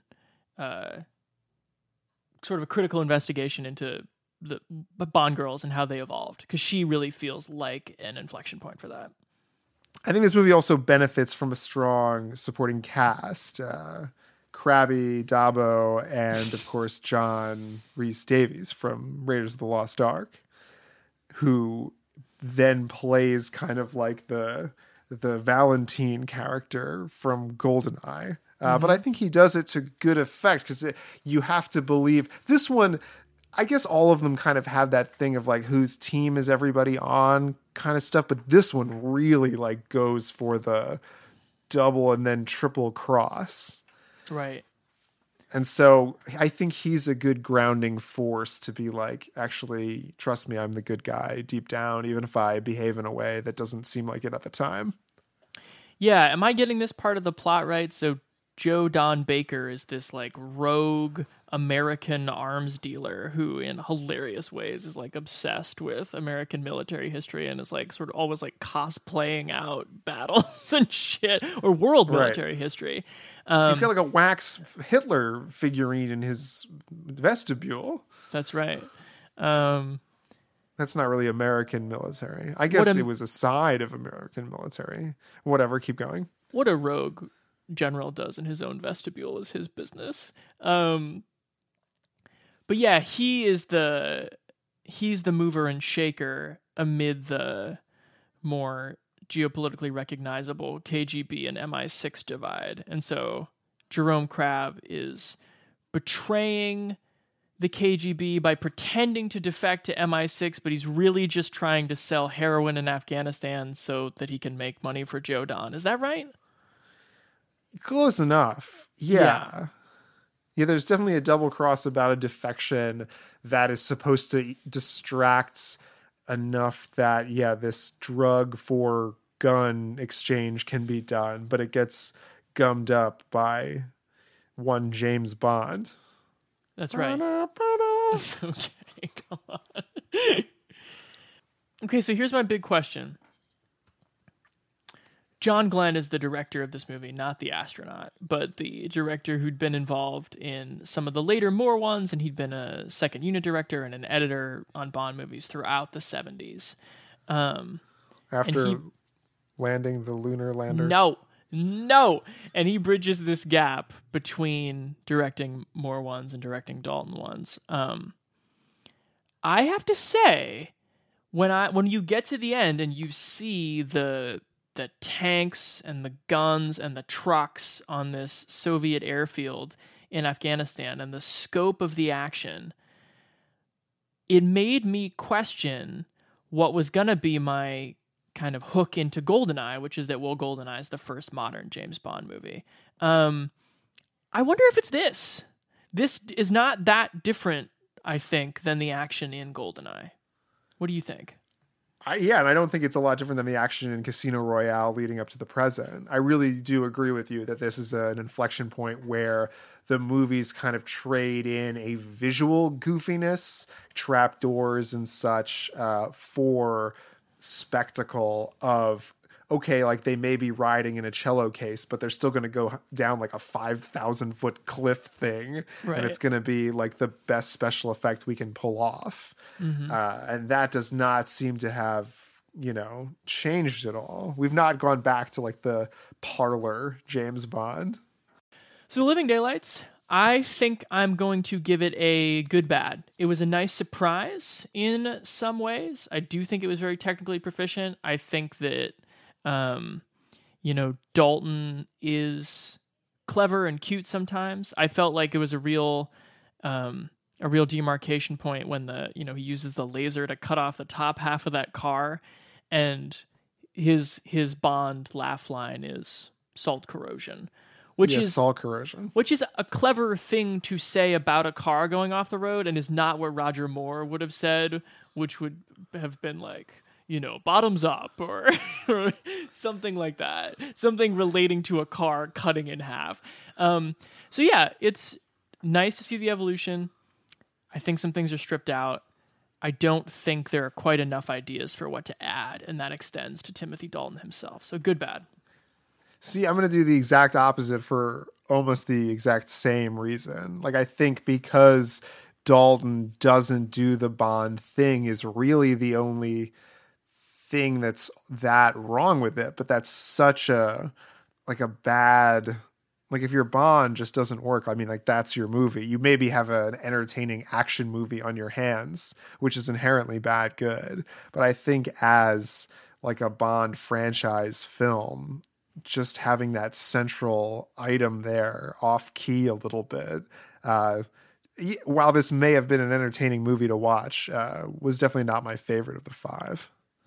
sort of a critical investigation into the Bond girls and how they evolved, because she really feels like an inflection point for that. I think this movie also benefits from a strong supporting cast. Krabby, Dabo, and of course John Rhys Davies from Raiders of the Lost Ark, who then plays kind of like the Valentine character from GoldenEye. But I think he does it to good effect, because you have to believe this one. I guess all of them kind of have that thing of like whose team is everybody on kind of stuff. But this one really like goes for the double and then triple cross. Right. And so I think he's a good grounding force to be like, actually, trust me, I'm the good guy deep down, even if I behave in a way that doesn't seem like it at the time. Yeah. Am I getting this part of the plot right? So Joe Don Baker is this like rogue American arms dealer who in hilarious ways is like obsessed with American military history and is like sort of always like cosplaying out battles and shit, or world military history. He's got like a wax Hitler figurine in his vestibule. That's right. That's not really American military. I guess it was a side of American military. Whatever, keep going. What a rogue general does in his own vestibule is his business. But yeah, he's the mover and shaker amid the more geopolitically recognizable KGB and MI6 divide. And so Jerome Crabb is betraying the KGB by pretending to defect to MI6, but he's really just trying to sell heroin in Afghanistan so that he can make money for Joe Don. Is that right? Close enough. Yeah. There's definitely a double cross about a defection that is supposed to distract enough that, this drug for gun exchange can be done, but it gets gummed up by one James Bond. That's right. Okay, come on. Okay, so here's my big question. John Glenn is the director of this movie, not the astronaut, but the director who'd been involved in some of the later Moore ones, and he'd been a second unit director and an editor on Bond movies throughout the 70s. After landing the lunar lander? No. And he bridges this gap between directing Moore ones and directing Dalton ones. I have to say, when you get to the end and you see the tanks and the guns and the trucks on this Soviet airfield in Afghanistan and the scope of the action, it made me question what was going to be my kind of hook into GoldenEye, which is that, well, GoldenEye is the first modern James Bond movie. I wonder if it's this. This is not that different, I think, than the action in GoldenEye. What do you think? And I don't think it's a lot different than the action in Casino Royale leading up to the present. I really do agree with you that this is an inflection point where the movies kind of trade in a visual goofiness, trapdoors and such, for spectacle of, okay, like they may be riding in a cello case, but they're still going to go down like a 5,000 foot cliff thing. Right. And it's going to be like the best special effect we can pull off. Mm-hmm. And that does not seem to have, changed at all. We've not gone back to like the parlor James Bond. So Living Daylights, I think I'm going to give it a good bad. It was a nice surprise in some ways. I do think it was very technically proficient. I think that, Dalton is clever and cute sometimes. I felt like it was a real demarcation point when he uses the laser to cut off the top half of that car, and his Bond laugh line is salt corrosion. Salt corrosion. Which is a clever thing to say about a car going off the road and is not what Roger Moore would have said, which would have been like, bottoms up or something like that. Something relating to a car cutting in half. It's nice to see the evolution. I think some things are stripped out. I don't think there are quite enough ideas for what to add, and that extends to Timothy Dalton himself. So good, bad. See, I'm going to do the exact opposite for almost the exact same reason. Like, I think because Dalton doesn't do the Bond thing is really the only thing that's that wrong with it. But that's such a bad, like if your Bond just doesn't work, I mean, like that's your movie. You maybe have an entertaining action movie on your hands, which is inherently bad good. But I think as like a Bond franchise film, just having that central item there off key a little bit, while this may have been an entertaining movie to watch, was definitely not my favorite of the five.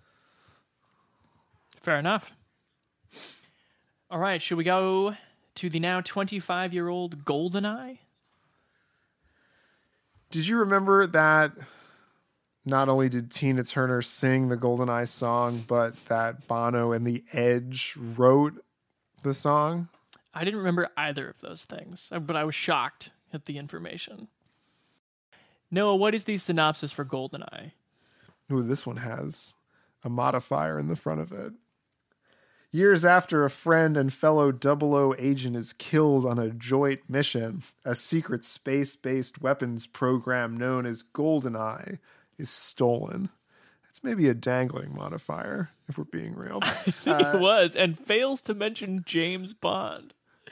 Fair enough. All right, should we go to the now 25-year-old GoldenEye? Did you remember that not only did Tina Turner sing the GoldenEye song, but that Bono and The Edge wrote the song? I didn't remember either of those things, but I was shocked at the information. Noah, what is the synopsis for GoldenEye? Ooh, this one has a modifier in the front of it. Years after a friend and fellow 00 agent is killed on a joint mission, a secret space-based weapons program known as GoldenEye is stolen. It's maybe a dangling modifier, if we're being real. I think it was, and fails to mention James Bond.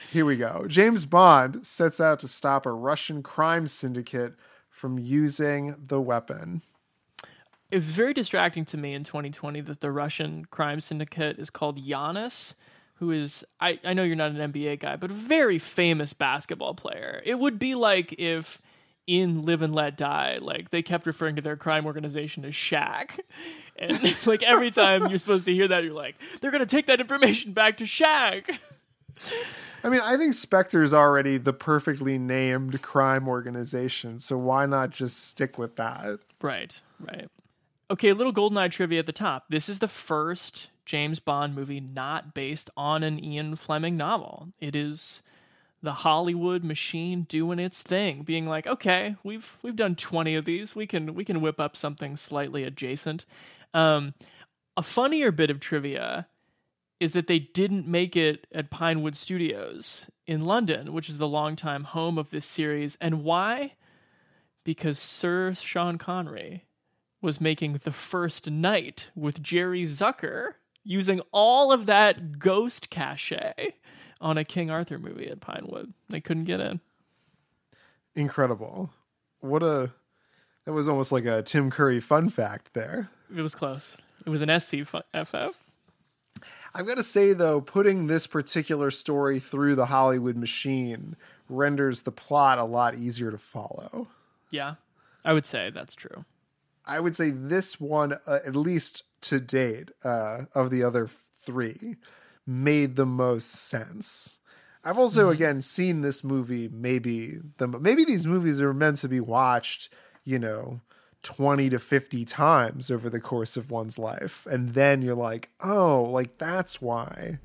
Here we go. James Bond sets out to stop a Russian crime syndicate from using the weapon. It was very distracting to me in 2020 that the Russian crime syndicate is called Giannis, who is, I know you're not an NBA guy, but a very famous basketball player. It would be like if in Live and Let Die, like they kept referring to their crime organization as Shaq. And like every time you're supposed to hear that, you're like, they're going to take that information back to Shaq. I mean, I think Spectre's already the perfectly named crime organization, so why not just stick with that? Right. Okay, a little GoldenEye trivia at the top. This is the first James Bond movie not based on an Ian Fleming novel. It is the Hollywood machine doing its thing, being like, okay, we've done 20 of these. We can whip up something slightly adjacent. A funnier bit of trivia is that they didn't make it at Pinewood Studios in London, which is the longtime home of this series. And why? Because Sir Sean Connery was making The First Night with Jerry Zucker, using all of that ghost cachet on a King Arthur movie at Pinewood. They couldn't get in. Incredible. That was almost like a Tim Curry fun fact there. It was close. It was an SCFF. I've got to say, though, putting this particular story through the Hollywood machine renders the plot a lot easier to follow. Yeah, I would say that's true. I would say this one, at least to date, of the other three, made the most sense. I've also, again, seen this movie maybe these movies are meant to be watched, 20 to 50 times over the course of one's life. And then you're like, oh, like that's why.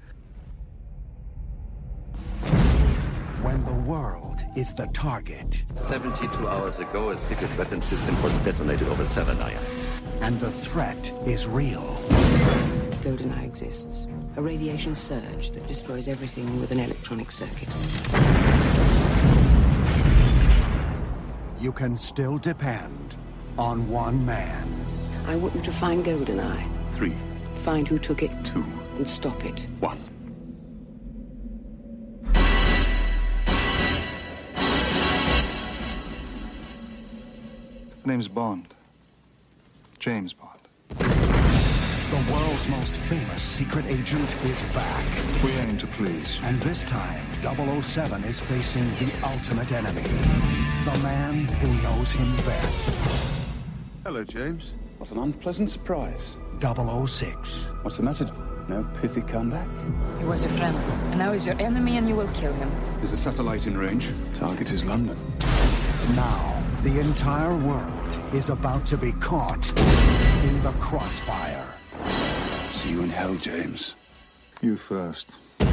When the world is the target. 72 hours ago, a secret weapon system was detonated over Severnaya. And the threat is real. GoldenEye exists. A radiation surge that destroys everything with an electronic circuit. You can still depend on one man. I want you to find GoldenEye. 3. Find who took it. 2. And stop it. 1. The name's Bond. James Bond. The world's most famous secret agent is back. We aim to please. And this time, 007 is facing the ultimate enemy. The man who knows him best. Hello, James. What an unpleasant surprise. 006. What's the matter? No pithy comeback? He was your friend, and now he's your enemy, and you will kill him. Is the satellite in range? Target is London. Now, the entire world is about to be caught in the crossfire. See you in hell, James. You first.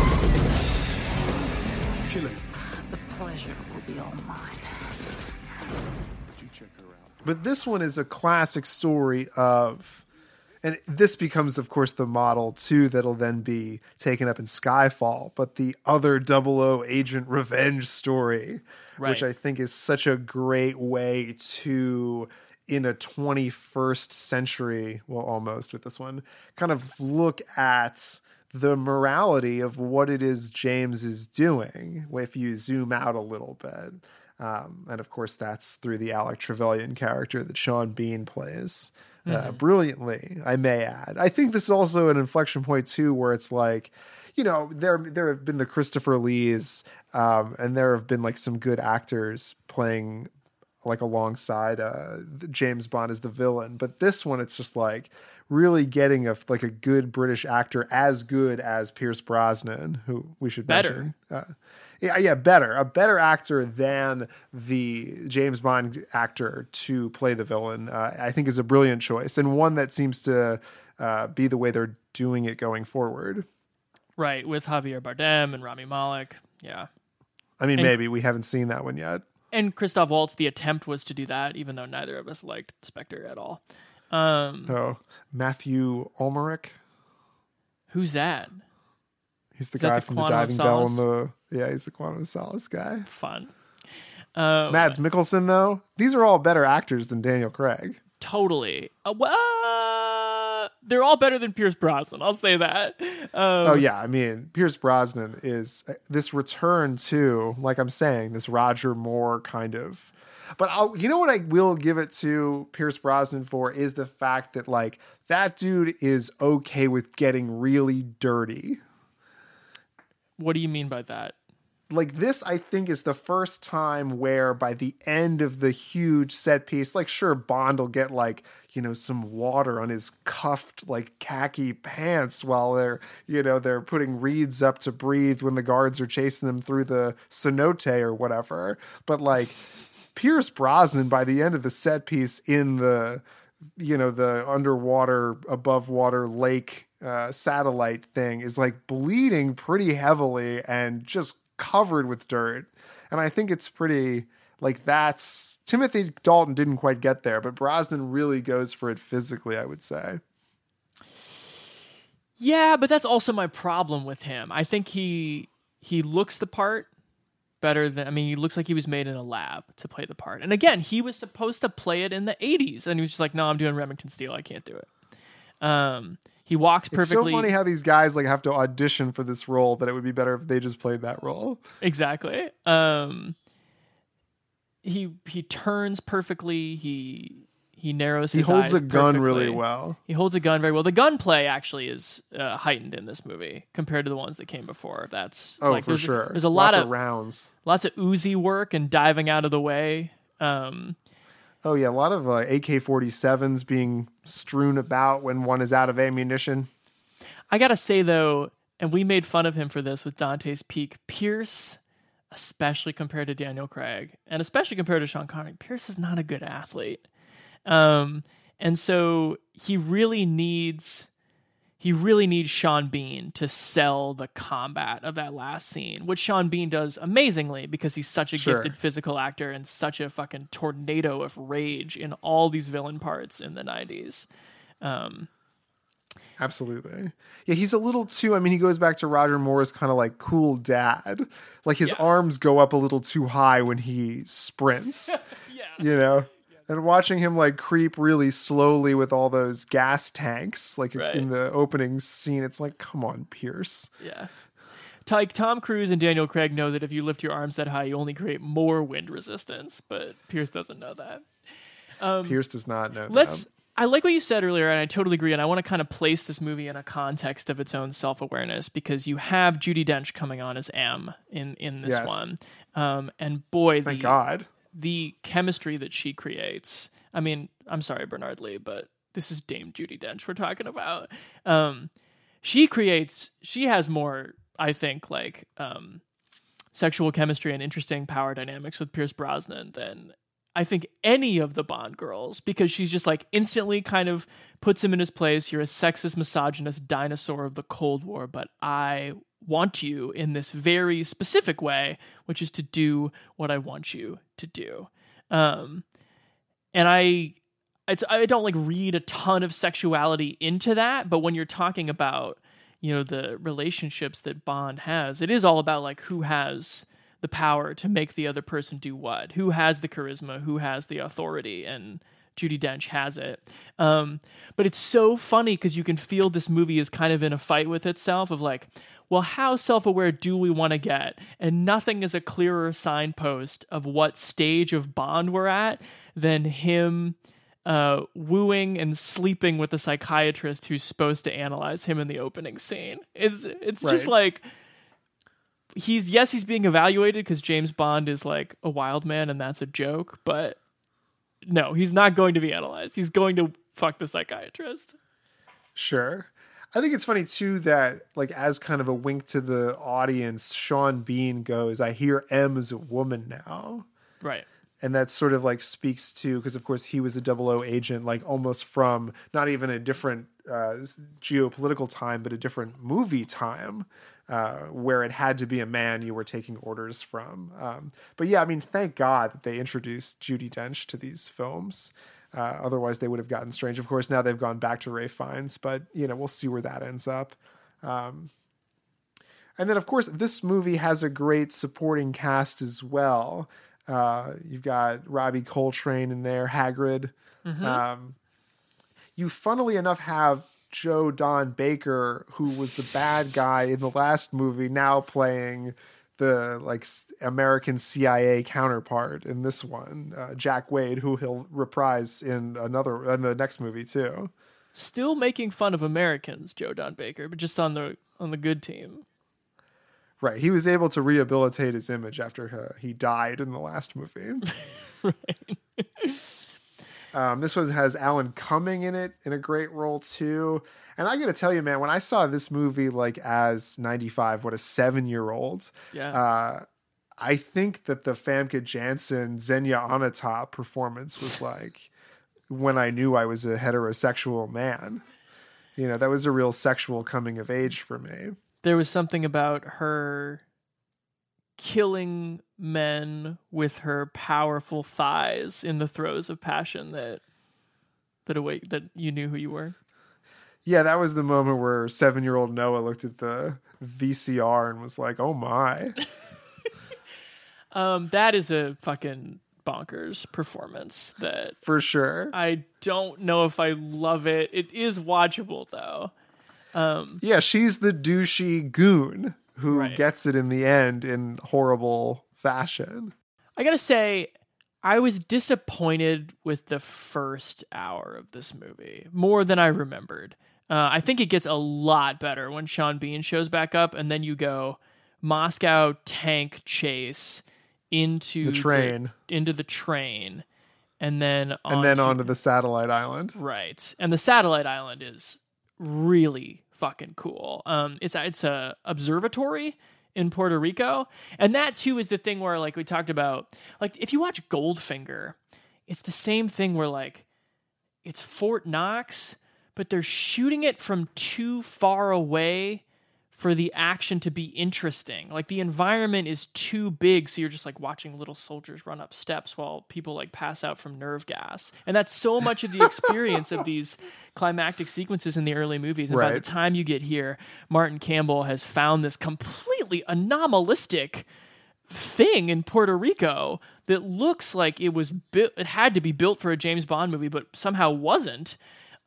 Kill him. The pleasure will be all mine. But this one is a classic story of, and this becomes, of course, the model, too, that'll then be taken up in Skyfall, but the other 00 agent revenge story, right, which I think is such a great way to, in a 21st century, well, almost with this one, kind of look at the morality of what it is James is doing, if you zoom out a little bit. And of course, that's through the Alec Trevelyan character that Sean Bean plays brilliantly, I may add. I think this is also an inflection point, too, where it's like, there have been the Christopher Lees, and there have been like some good actors playing like alongside James Bond as the villain. But this one, it's just like really getting a good British actor as good as Pierce Brosnan, who we should mention. Better. A better actor than the James Bond actor to play the villain, I think is a brilliant choice, and one that seems to be the way they're doing it going forward. Right, with Javier Bardem and Rami Malek. Yeah. I mean, maybe we haven't seen that one yet. And Christoph Waltz, the attempt was to do that, even though neither of us liked Spectre at all. Matthew Ulmerich. Who's that? He's the guy from the Diving Bell and he's the Quantum of Solace guy. Fun. Mads Mikkelsen, though, these are all better actors than Daniel Craig. Totally. they're all better than Pierce Brosnan. I'll say that. Oh yeah, I mean, Pierce Brosnan is this return to, like I'm saying, this Roger Moore kind of. But you know what I will give it to Pierce Brosnan for is the fact that like that dude is okay with getting really dirty. What do you mean by that? Like this, I think, is the first time where by the end of the huge set piece, like sure, Bond will get like, you know, some water on his cuffed like khaki pants while they're putting reeds up to breathe when the guards are chasing them through the cenote or whatever. But like Pierce Brosnan by the end of the set piece in the, you know, the underwater, above water lake satellite thing is like bleeding pretty heavily and just covered with dirt. And I think it's pretty like that's Timothy Dalton didn't quite get there, but Brosnan really goes for it physically, I would say. Yeah, but that's also my problem with him. I think he looks the part better than, I mean, he looks like he was made in a lab to play the part. And again, he was supposed to play it in the 80s and he was just like, no, I'm doing Remington Steele. I can't do it. He walks perfectly. It's so funny how these guys like have to audition for this role that it would be better if they just played that role. Exactly. He turns perfectly. He narrows his eyes. He holds a gun perfectly. really well. He holds a gun very well. The gunplay actually is heightened in this movie compared to the ones that came before. That's for sure. There's a lot of rounds, lots of Uzi work and diving out of the way. Oh yeah, a lot of AK-47s being strewn about when one is out of ammunition. I gotta say though, and we made fun of him for this with Dante's Peak, Pierce, especially compared to Daniel Craig, and especially compared to Sean Connery, Pierce is not a good athlete. And so he really needs Sean Bean to sell the combat of that last scene, which Sean Bean does amazingly because he's such a gifted physical actor and such a fucking tornado of rage in all these villain parts in the 90s. Absolutely. Yeah, he's a little too, I mean, he goes back to Roger Moore's kind of like cool dad. Like his arms go up a little too high when he sprints, you know? And watching him like creep really slowly with all those gas tanks, like in the opening scene, it's like, come on, Pierce. Yeah. Like Tom Cruise and Daniel Craig know that if you lift your arms that high, you only create more wind resistance, but Pierce doesn't know that. Pierce does not know that. I like what you said earlier, and I totally agree, and I want to kind of place this movie in a context of its own self-awareness, because you have Judi Dench coming on as M in this one. And boy, thank God. The chemistry that she creates. I mean, I'm sorry, Bernard Lee, but this is Dame Judi Dench we're talking about. She has more, I think, like sexual chemistry and interesting power dynamics with Pierce Brosnan than I think any of the Bond girls, because she's just like instantly kind of puts him in his place. You're a sexist, misogynist dinosaur of the Cold War, but I want you in this very specific way, which is to do what I want you to do. And I don't like read a ton of sexuality into that, but when you're talking about, you know, the relationships that Bond has, it is all about like who has the power to make the other person do what, who has the charisma, who has the authority, and Judi Dench has it. But it's so funny because you can feel this movie is kind of in a fight with itself of like, well, how self-aware do we want to get? And nothing is a clearer signpost of what stage of Bond we're at than him wooing and sleeping with the psychiatrist who's supposed to analyze him in the opening scene. It's just like, he's being evaluated because James Bond is like a wild man and that's a joke, but no, he's not going to be analyzed. He's going to fuck the psychiatrist. Sure. I think it's funny too that like as kind of a wink to the audience, Sean Bean goes, I hear M is a woman now. Right. And that sort of like speaks to, because of course he was a 00 agent, like almost from not even a different geopolitical time, but a different movie time where it had to be a man you were taking orders from. But yeah, I mean, thank God that they introduced Judi Dench to these films. Otherwise they would have gotten strange. Of course, now they've gone back to Ralph Fiennes, but you know, we'll see where that ends up. And then of course this movie has a great supporting cast as well. You've got Robbie Coltrane in there, Hagrid. Mm-hmm. You funnily enough have Joe Don Baker, who was the bad guy in the last movie, now playing the like American CIA counterpart in this one, Jack Wade, who he'll reprise in the next movie too. Still making fun of Americans, Joe Don Baker, but just on the good team. Right. He was able to rehabilitate his image after he died in the last movie. Right. This one has Alan Cumming in it in a great role too. And I got to tell you, man, when I saw this movie like as 95, what a 7-year-old, I think that the Famke Janssen Xenia Onatopp performance was like when I knew I was a heterosexual man. You know, that was a real sexual coming of age for me. There was something about her killing men with her powerful thighs in the throes of passion that you knew who you were. Yeah, that was the moment where 7-year-old Noah looked at the VCR and was like, "Oh my." That is a fucking bonkers performance. That for sure. I don't know if I love it. It is watchable though. Yeah, she's the douchey goon who gets it in the end in horrible fashion. I gotta say, I was disappointed with the first hour of this movie more than I remembered. I think it gets a lot better when Sean Bean shows back up, and then you go Moscow tank chase into the train, and then onto the satellite island. Right, and the satellite island is really fucking cool. It's a observatory in Puerto Rico, and that too is the thing where like we talked about, like if you watch Goldfinger, it's the same thing where like it's Fort Knox, but they're shooting it from too far away for the action to be interesting. Like the environment is too big, so you're just like watching little soldiers run up steps while people like pass out from nerve gas. And that's so much of the experience of these climactic sequences in the early movies. And by the time you get here, Martin Campbell has found this completely anomalistic thing in Puerto Rico that looks like it was it had to be built for a James Bond movie, but somehow wasn't.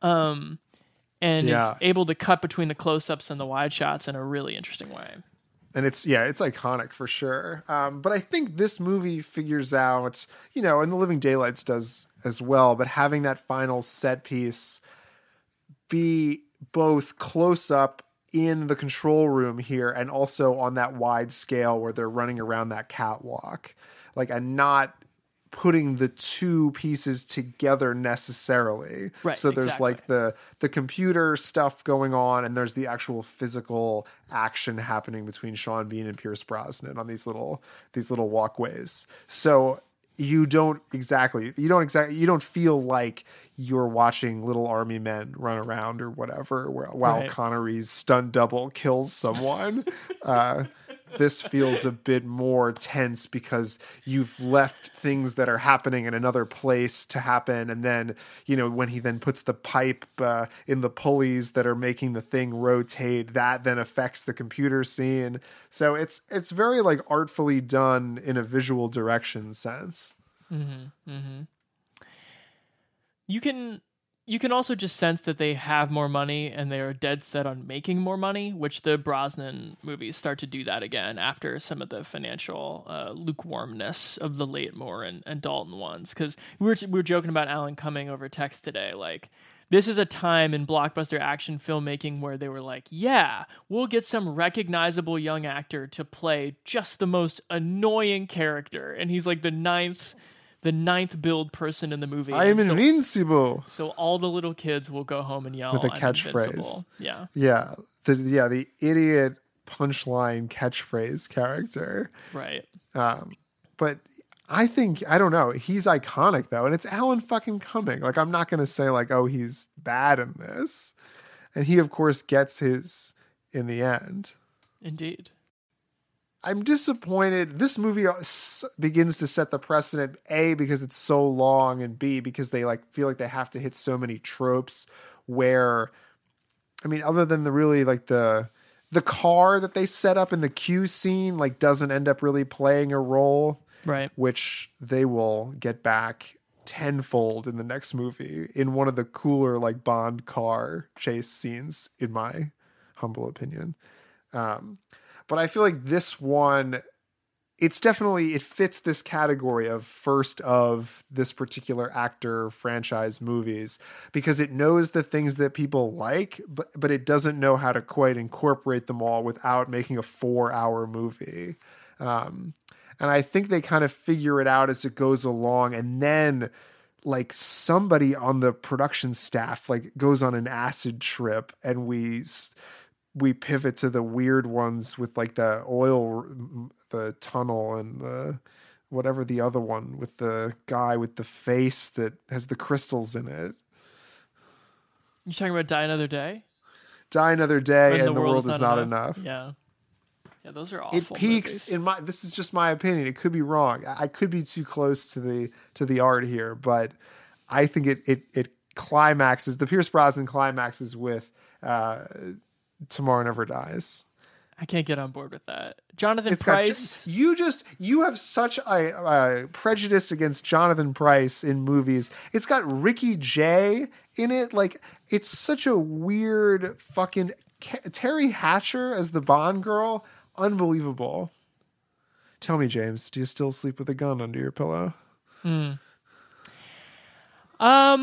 And is able to cut between the close-ups and the wide shots in a really interesting way. And it's iconic for sure. But I think this movie figures out, you know, and The Living Daylights does as well, but having that final set piece be both close up in the control room here and also on that wide scale where they're running around that catwalk, like, and not putting the two pieces together necessarily. Right, so there's like the computer stuff going on, and there's the actual physical action happening between Sean Bean and Pierce Brosnan on these little walkways. So you don't feel like you're watching little army men run around or whatever while Connery's stunt double kills someone. This feels a bit more tense because you've left things that are happening in another place to happen. And then, you know, when he then puts the pipe in the pulleys that are making the thing rotate, that then affects the computer scene. So it's very like artfully done in a visual direction sense. Mm-hmm. Mm-hmm. You can also just sense that they have more money and they are dead set on making more money, which the Brosnan movies start to do that again after some of the financial lukewarmness of the late Moore and Dalton ones. Because we were joking about Alan Cumming over text today. Like, this is a time in blockbuster action filmmaking where they were like, yeah, we'll get some recognizable young actor to play just the most annoying character. And he's like the ninth billed person in the movie. I am invincible. So all the little kids will go home and yell with a I'm catchphrase. Invincible. Yeah. Yeah. The idiot punchline catchphrase character. Right. But I don't know. He's iconic though. And it's Alan fucking Cumming. Like, I'm not going to say like, oh, he's bad in this. And he of course gets his in the end. Indeed. I'm disappointed. This movie begins to set the precedent, A, because it's so long, and B, because they like feel like they have to hit so many tropes where, I mean, other than the car that they set up in the Q scene, like, doesn't end up really playing a role. Right. Which they will get back tenfold in the next movie in one of the cooler like Bond car chase scenes, in my humble opinion. But I feel like this one, it fits this category of first of this particular actor franchise movies, because it knows the things that people like, but it doesn't know how to quite incorporate them all without making a 4-hour movie. And I think they kind of figure it out as it goes along. And then like somebody on the production staff like goes on an acid trip, and we pivot to the weird ones with like the oil, the tunnel, and the whatever the other one with the guy with the face that has the crystals in it. You talking about Die Another Day? Die Another Day and The World Is Not Enough. Yeah, those are awful. It peaks movies. This is just my opinion. It could be wrong. I could be too close to the art here, but I think it climaxes. The Pierce Brosnan climaxes with Tomorrow Never Dies. I can't get on board with that. Jonathan Pryce. You have such a prejudice against Jonathan Pryce in movies. It's got Ricky Jay in it. Like, it's such a weird fucking Terry Hatcher as the Bond girl. Unbelievable. Tell me, James, do you still sleep with a gun under your pillow? I'm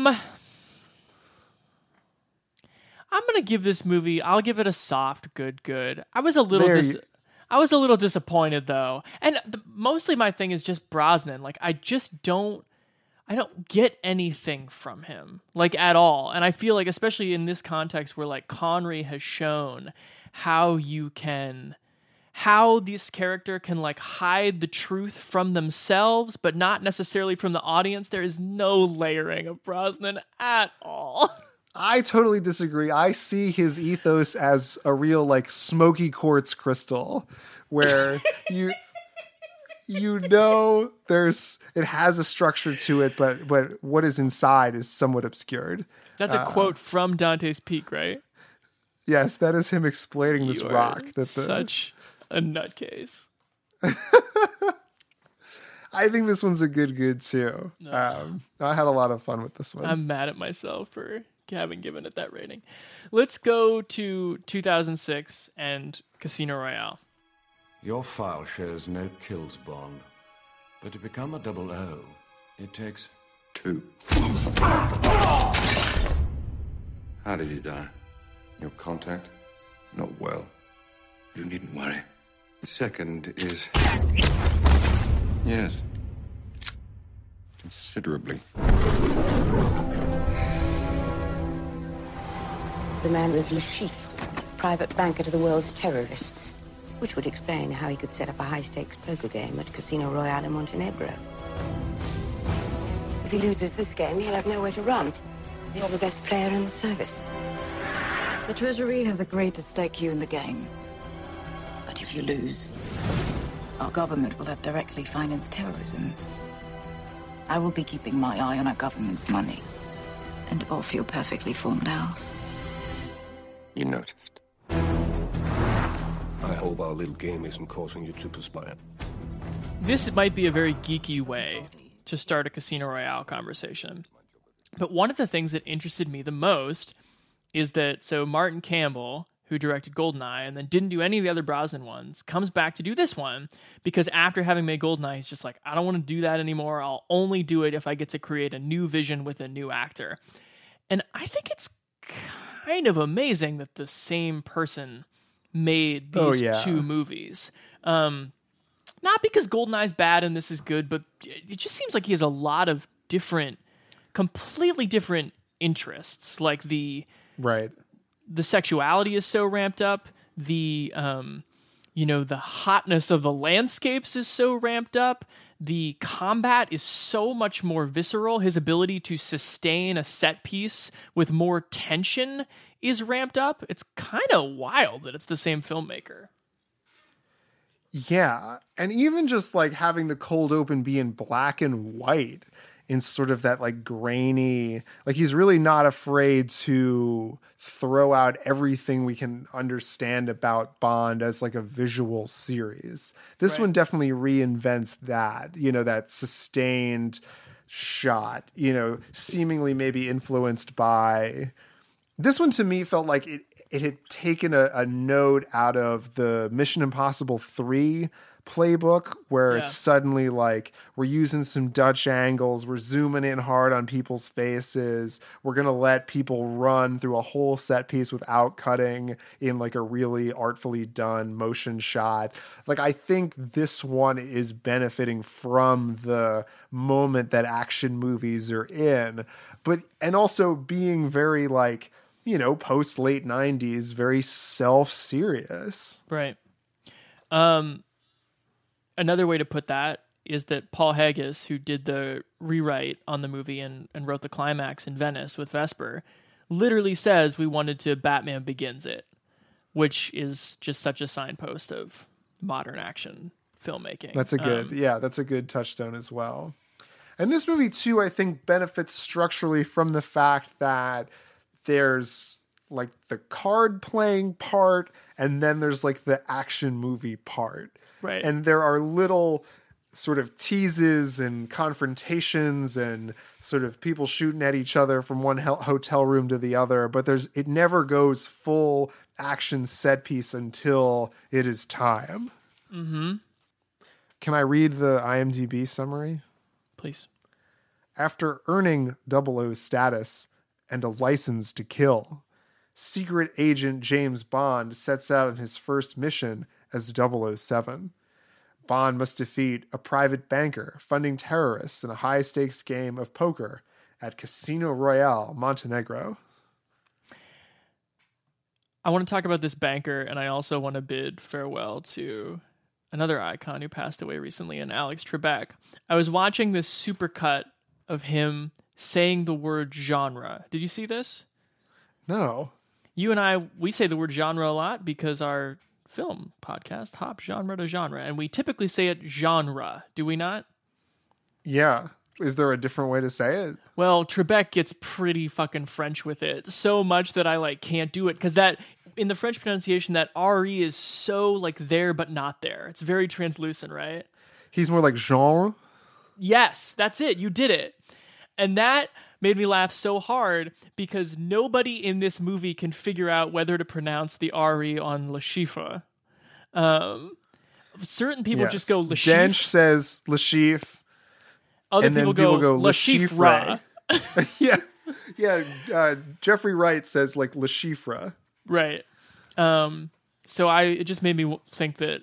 gonna give this movie. I'll give it a soft good. I was a little disappointed though, and mostly my thing is just Brosnan. Like I don't get anything from him like at all, and I feel like especially in this context where like Connery has shown how this character can like hide the truth from themselves, but not necessarily from the audience. There is no layering of Brosnan at all. I totally disagree. I see his ethos as a real like smoky quartz crystal, where it has a structure to it, but what is inside is somewhat obscured. That's a quote from Dante's Peak, right? Yes, that is him explaining this rock. Such a nutcase. I think this one's a good too. I had a lot of fun with this one. I'm mad at myself for having given it that rating. Let's go to 2006 and Casino Royale. Your file shows no kills, Bond. But to become a 00, it takes 2. How did you die? Your contact? Not well. You needn't worry. The second is... Yes. Considerably. The man was Le Chiffre, private banker to the world's terrorists, which would explain how he could set up a high-stakes poker game at Casino Royale in Montenegro. If he loses this game, he'll have nowhere to run. You're the best player in the service. The Treasury has agreed to stake you in the game. But if you lose, our government will have directly financed terrorism. I will be keeping my eye on our government's money and off your perfectly formed house. You noticed. I hope our little game isn't causing you to perspire. This might be a very geeky way to start a Casino Royale conversation. But one of the things that interested me the most is that, so Martin Campbell, who directed GoldenEye and then didn't do any of the other Brosnan ones, comes back to do this one because after having made GoldenEye, he's just like, I don't want to do that anymore. I'll only do it if I get to create a new vision with a new actor. And I think it's kind of amazing that the same person made these two movies. Not because GoldenEye's bad and this is good, but it just seems like he has a lot of completely different interests. Like the sexuality is so ramped up. The hotness of the landscapes is so ramped up. The combat is so much more visceral. His ability to sustain a set piece with more tension is ramped up. It's kind of wild that it's the same filmmaker. Yeah. And even just like having the cold open be in black and white in sort of that like grainy, like he's really not afraid to throw out everything we can understand about Bond as like a visual series. This one definitely reinvents that, that sustained shot, you know, seemingly maybe influenced by this one. To me felt like it had taken a note out of the Mission Impossible 3 playbook, where it's suddenly like we're using some Dutch angles, we're zooming in hard on people's faces, we're gonna let people run through a whole set piece without cutting in like a really artfully done motion shot. Like, I think this one is benefiting from the moment that action movies are in, and also being very like, you know, post late 90s, very self-serious. Right. Another way to put that is that Paul Haggis, who did the rewrite on the movie and wrote the climax in Venice with Vesper, literally says we wanted to Batman Begins it, which is just such a signpost of modern action filmmaking. That's a good, that's a good touchstone as well. And this movie too, I think, benefits structurally from the fact that there's like the card playing part, and then there's like the action movie part. Right. And there are little sort of teases and confrontations and sort of people shooting at each other from one hotel room to the other, but it never goes full action set piece until it is time. Mm-hmm. Can I read the IMDb summary? Please. After earning 00 status and a license to kill, secret agent James Bond sets out on his first mission as 007. Bond must defeat a private banker funding terrorists in a high-stakes game of poker at Casino Royale, Montenegro. I want to talk about this banker, and I also want to bid farewell to another icon who passed away recently, and Alex Trebek. I was watching this supercut of him saying the word genre. Did you see this? No. You and I, we say the word genre a lot because our film podcast hops genre to genre, and we typically say it genre, do we not? Yeah. Is there a different way to say it? Well, Trebek gets pretty fucking French with it, so much that I like can't do it, because that in the French pronunciation, that RE is so like there but not there. It's very translucent, right? He's more like genre? Yes, that's it. You did it. And that made me laugh so hard because nobody in this movie can figure out whether to pronounce the RE on Le Chiffre. Certain people just go Le Chiffre. Dench says Le Chiffre. Other people go Le Chiffre. Yeah. Jeffrey Wright says like Le Chiffre. Right. So it just made me think that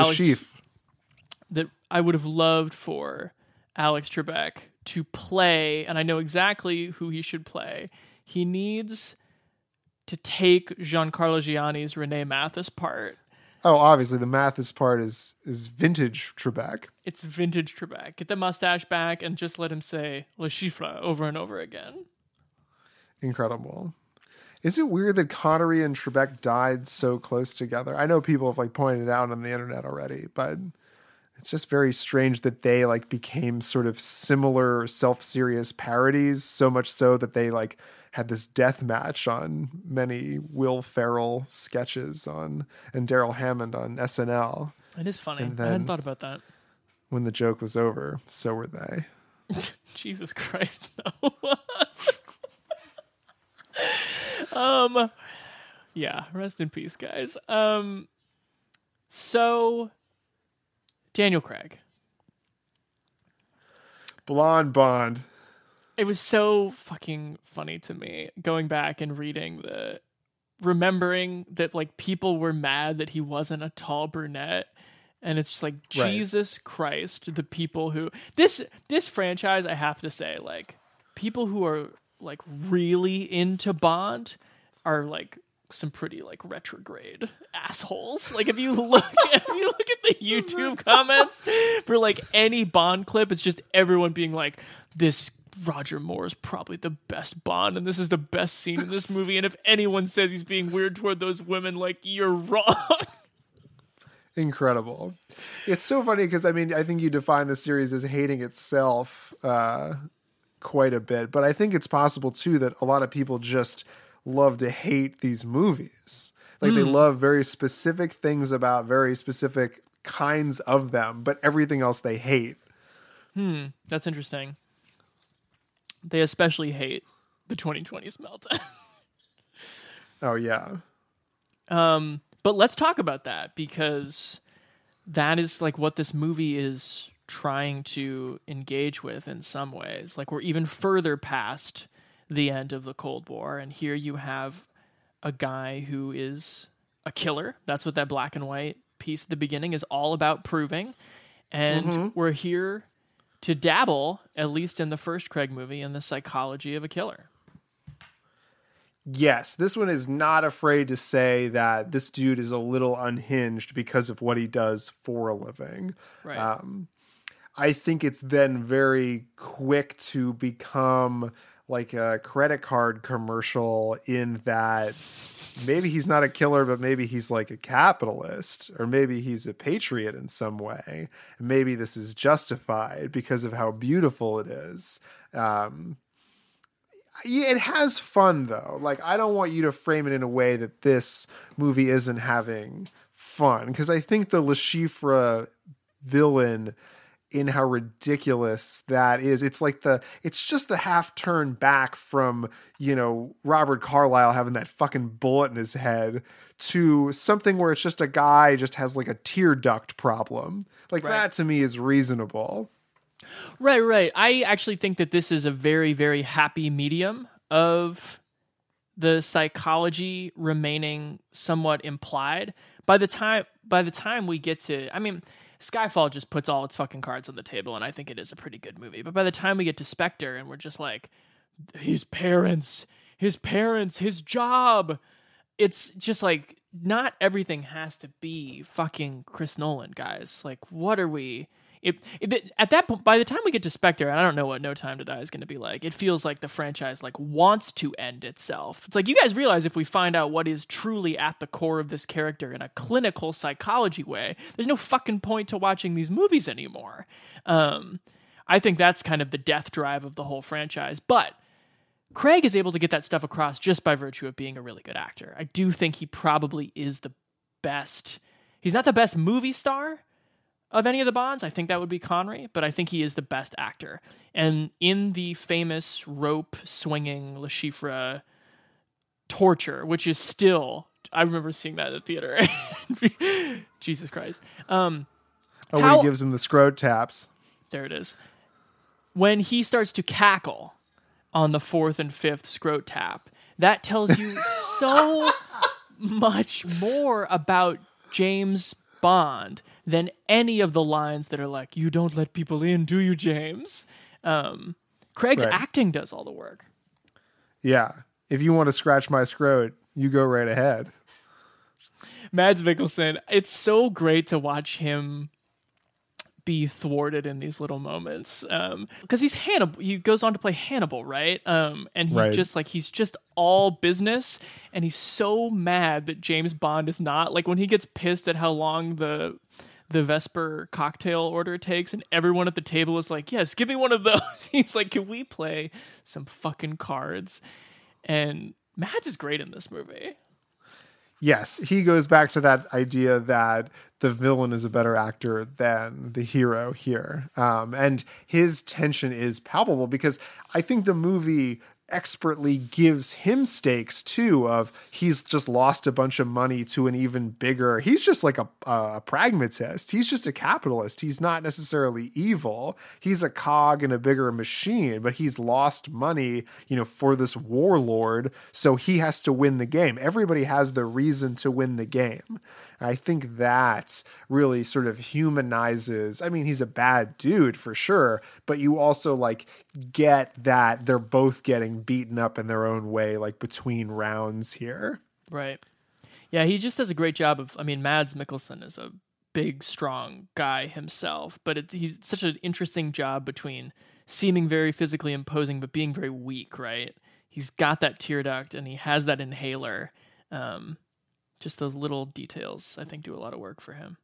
that I would have loved for Alex Trebek to play, and I know exactly who he should play. He needs to take Giancarlo Gianni's Rene Mathis part. Oh, obviously the Mathis part is vintage Trebek. It's vintage Trebek. Get the mustache back and just let him say Le Chiffre over and over again. Incredible. Is it weird that Connery and Trebek died so close together? I know people have like pointed it out on the internet already, but it's just very strange that they like became sort of similar self-serious parodies, so much so that they like had this death match on many Will Ferrell sketches and Daryl Hammond on SNL. It is funny. I hadn't thought about that. When the joke was over, so were they. Jesus Christ, no. Yeah, rest in peace, guys. So Daniel Craig. Blonde Bond. It was so fucking funny to me going back and remembering that like people were mad that he wasn't a tall brunette. And it's just like, right. Jesus Christ, the people who this franchise, I have to say, like people who are like really into Bond are like some pretty like retrograde assholes. Like if you look at the YouTube comments for like any Bond clip, it's just everyone being like, this Roger Moore is probably the best Bond and this is the best scene in this movie, and if anyone says he's being weird toward those women, like, you're wrong. Incredible. It's so funny because I mean, I think you define the series as hating itself quite a bit, but I think it's possible too that a lot of people just love to hate these movies. Like they love very specific things about very specific kinds of them, but everything else they hate. That's interesting. They especially hate the 2020s meltdown. Oh, yeah. But let's talk about that, because that is like what this movie is trying to engage with in some ways. Like, we're even further past the end of the Cold War, and here you have a guy who is a killer. That's what that black and white piece at the beginning is all about proving. And we're here to dabble, at least in the first Craig movie, in the psychology of a killer. Yes, this one is not afraid to say that this dude is a little unhinged because of what he does for a living. Right. I think it's then very quick to become like a credit card commercial, in that maybe he's not a killer, but maybe he's like a capitalist, or maybe he's a patriot in some way. And maybe this is justified because of how beautiful it is. It has fun, though. Like, I don't want you to frame it in a way that this movie isn't having fun, because I think the Le Chiffre villain, in how ridiculous that is, it's just the half turn back from, Robert Carlyle having that fucking bullet in his head to something where it's just a guy just has like a tear duct problem. Like, that to me is reasonable. Right. I actually think that this is a very, very happy medium of the psychology remaining somewhat implied. By the time we get to, Skyfall just puts all its fucking cards on the table, and I think it is a pretty good movie. But by the time we get to Spectre, and we're just like, his parents, his job, it's just like, not everything has to be fucking Chris Nolan, guys. Like, what are we? At that point, by the time we get to Spectre, and I don't know what No Time to Die is going to be like, it feels like the franchise like wants to end itself. It's like, you guys realize if we find out what is truly at the core of this character in a clinical psychology way, there's no fucking point to watching these movies anymore. I think that's kind of the death drive of the whole franchise. But Craig is able to get that stuff across just by virtue of being a really good actor. I do think he probably is the best. He's not the best movie star of any of the Bonds. I think that would be Connery, but I think he is the best actor. And in the famous rope swinging Le Chiffre torture, which is still, I remember seeing that at the theater. Jesus Christ. When he gives him the scrot taps. There it is. When he starts to cackle on the 4th and 5th scrot tap, that tells you so much more about James Bond than any of the lines that are like, "You don't let people in, do you, James?" Craig's acting does all the work. Yeah. If you want to scratch my scrot, you go right ahead. Mads Mikkelsen, it's so great to watch him be thwarted in these little moments. Because he's Hannibal. He goes on to play Hannibal, right? And he's just all business, and he's so mad that James Bond is not. Like, when he gets pissed at how long the Vesper cocktail order takes, and everyone at the table is like, "Yes, give me one of those." He's like, "Can we play some fucking cards?" And Mads is great in this movie. Yes, he goes back to that idea that the villain is a better actor than the hero here. And his tension is palpable, because I think the movie expertly gives him stakes too, of he's just lost a bunch of money to an even bigger, he's just like a pragmatist. He's just a capitalist. He's not necessarily evil. He's a cog in a bigger machine, but he's lost money, for this warlord. So he has to win the game. Everybody has the reason to win the game. I think that really sort of humanizes, he's a bad dude for sure, but you also like get that they're both getting beaten up in their own way, like between rounds here. Right. Yeah, he just does a great job of, Mads Mikkelsen is a big, strong guy himself, but he's such an interesting job between seeming very physically imposing, but being very weak, right? He's got that tear duct and he has that inhaler. Just those little details, I think, do a lot of work for him.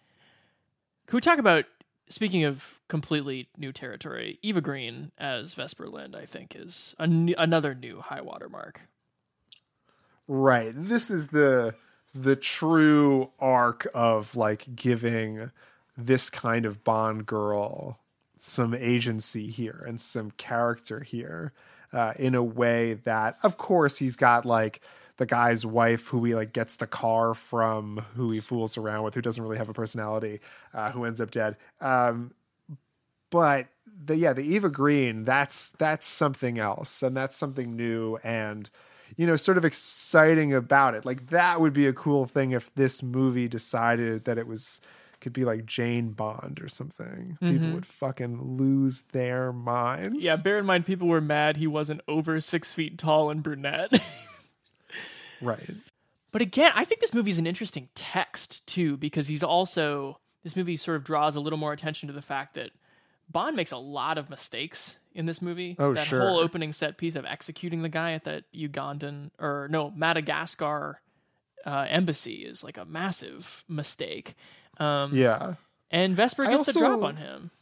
Can we talk about, speaking of completely new territory, Eva Green as Vesper Lynd, I think, is another new high water mark. Right. This is the true arc of like giving this kind of Bond girl some agency here and some character here in a way that, of course, he's got like the guy's wife who he like gets the car from, who he fools around with, who doesn't really have a personality, who ends up dead. But the Eva Green, that's something else, and that's something new and, you know, sort of exciting about it. Like that would be a cool thing if this movie decided that could be like Jane Bond or something. Mm-hmm. People would fucking lose their minds. Yeah, bear in mind, people were mad he wasn't over 6 feet tall and brunette. Right. But again, I think this movie is an interesting text too, because this movie sort of draws a little more attention to the fact that Bond makes a lot of mistakes in this movie. Oh, that sure. whole opening set piece of executing the guy at that Madagascar embassy is like a massive mistake. Yeah. And Vesper gets the drop on him.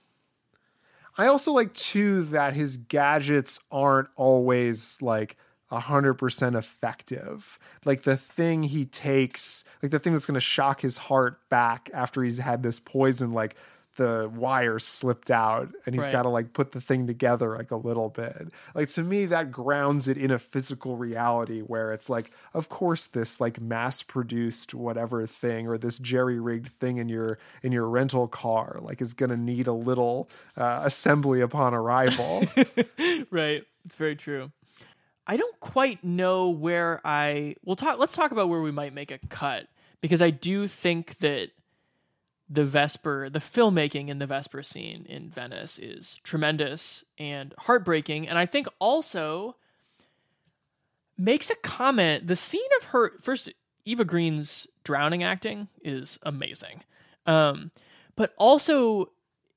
I also like too that his gadgets aren't always like 100% effective. Like the thing he takes, like the thing that's going to shock his heart back after he's had this poison, like the wire slipped out and he's got to like put the thing together like a little bit. Like to me, that grounds it in a physical reality where it's like, of course, this like mass produced whatever thing or this jerry rigged thing in your rental car, like is going to need a little assembly upon arrival. Right. It's very true. I don't quite know where let's talk about where we might make a cut, because I do think that the filmmaking in the Vesper scene in Venice is tremendous and heartbreaking. And I think also makes a comment. The scene of Eva Green's drowning acting is amazing. But also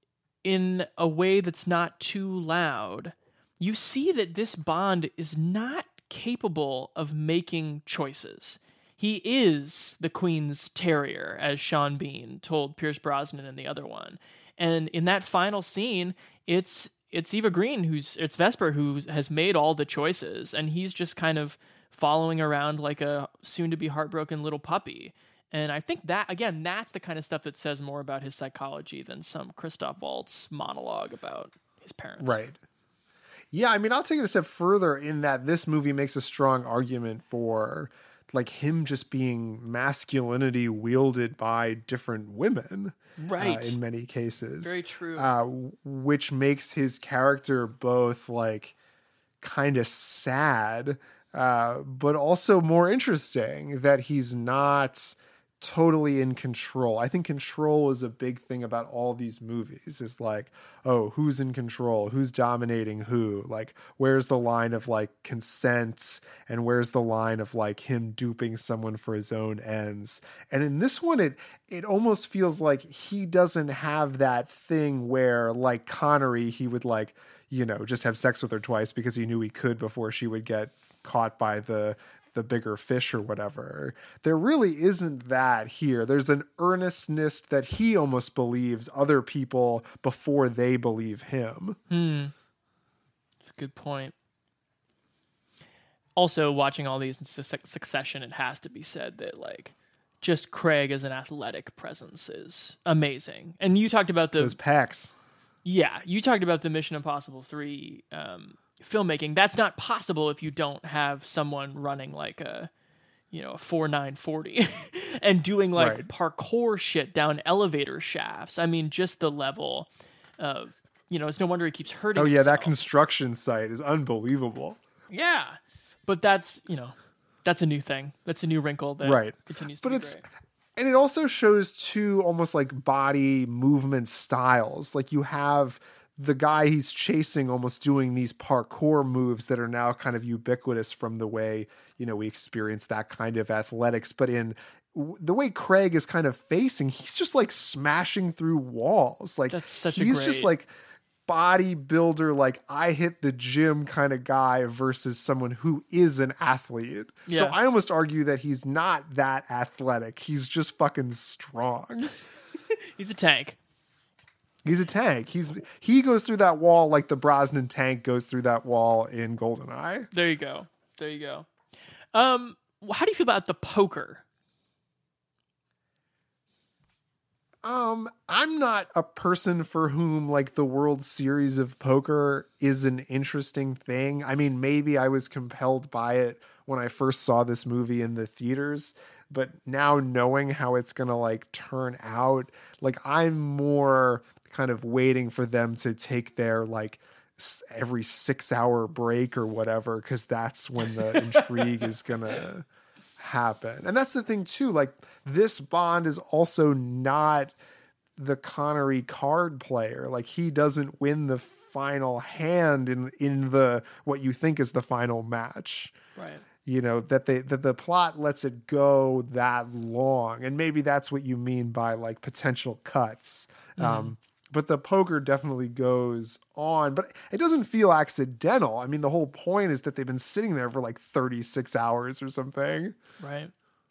in a way that's not too loud, you see that this Bond is not capable of making choices. He is the Queen's terrier, as Sean Bean told Pierce Brosnan in the other one. And in that final scene, it's Eva Green it's Vesper who has made all the choices, and he's just kind of following around like a soon-to-be heartbroken little puppy. And I think that, again, that's the kind of stuff that says more about his psychology than some Christoph Waltz monologue about his parents. Right. Yeah, I mean, I'll take it a step further in that this movie makes a strong argument for like him just being masculinity wielded by different women, right? In many cases, very true. Which makes his character both like kind of sad, but also more interesting. That he's not totally in control. I think control is a big thing about all these movies. Is like, oh, who's in control? Who's dominating who? Like, where's the line of like consent and where's the line of like him duping someone for his own ends? And in this one, it almost feels like he doesn't have that thing where like Connery, he would like, you know, just have sex with her twice because he knew he could before she would get caught by the bigger fish or whatever. There really isn't that here. There's an earnestness that he almost believes other people before they believe him. That's a good point. Also, watching all these in succession, it has to be said that like just Craig as an athletic presence is amazing. And you talked about those pecs. Yeah, you talked about the Mission Impossible 3 filmmaking. That's not possible if you don't have someone running like a 4.940 and doing like parkour shit down elevator shafts. I mean, just the level of, it's no wonder he keeps hurting himself. That construction site is unbelievable. Yeah. But that's a new thing. That's a new wrinkle that continues to be great. And it also shows two almost like body movement styles. Like you have the guy he's chasing almost doing these parkour moves that are now kind of ubiquitous from the way, we experience that kind of athletics. But in the way Craig is kind of facing, he's just like smashing through walls. Like he's just like bodybuilder, like I hit the gym kind of guy versus someone who is an athlete. Yeah. So I almost argue that he's not that athletic. He's just fucking strong. He's a tank. He's a tank. He goes through that wall like the Brosnan tank goes through that wall in GoldenEye. There you go. How do you feel about the poker? I'm not a person for whom like the World Series of Poker is an interesting thing. I mean, maybe I was compelled by it when I first saw this movie in the theaters, but now knowing how it's going to like turn out, like I'm more kind of waiting for them to take their like every 6-hour break or whatever, because that's when the intrigue is going to happen. And that's the thing too, like this Bond is also not the Connery card player. Like he doesn't win the final hand in the what you think is the final match. Right. You know, that the plot lets it go that long. And maybe that's what you mean by like potential cuts. But the poker definitely goes on, but it doesn't feel accidental. I mean, the whole point is that they've been sitting there for like 36 hours or something. Right.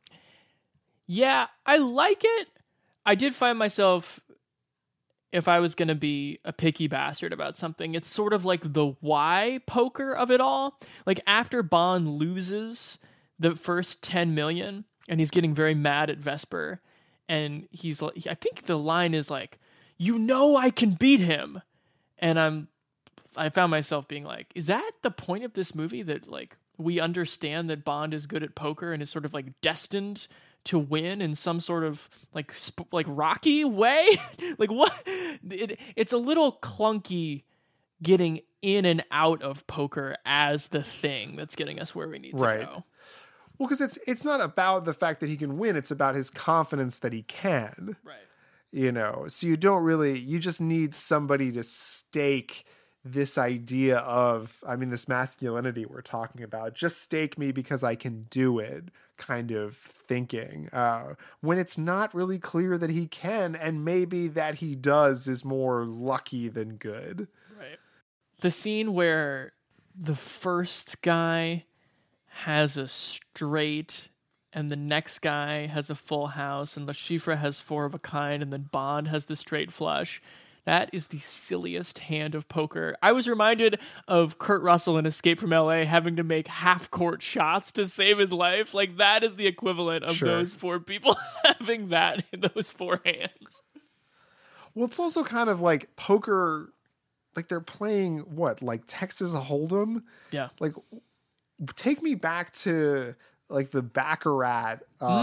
Yeah, I like it. I did find myself, if I was going to be a picky bastard about something, it's sort of like the why poker of it all. Like after Bond loses the first 10 million and he's getting very mad at Vesper, and he's like, I think the line is like, you know I can beat him. And I found myself being like, is that the point of this movie, that like we understand that Bond is good at poker and is sort of like destined to win in some sort of like Rocky way? Like what? It's a little clunky getting in and out of poker as the thing that's getting us where we need to go. Well, because it's not about the fact that he can win. It's about his confidence that he can. Right. You know, so you just need somebody to stake this idea of, I mean, this masculinity we're talking about, just stake me because I can do it kind of thinking, when it's not really clear that he can, and maybe that he does is more lucky than good. Right. The scene where the first guy has a straight and the next guy has a full house, and Le Chiffre has 4 of a kind, and then Bond has the straight flush. That is the silliest hand of poker. I was reminded of Kurt Russell in Escape from LA having to make half-court shots to save his life. Like, that is the equivalent of those 4 people having that in those 4 hands. Well, it's also kind of like poker, like they're playing what, like Texas Hold'em? Yeah. Like, take me back to like the Baccarat,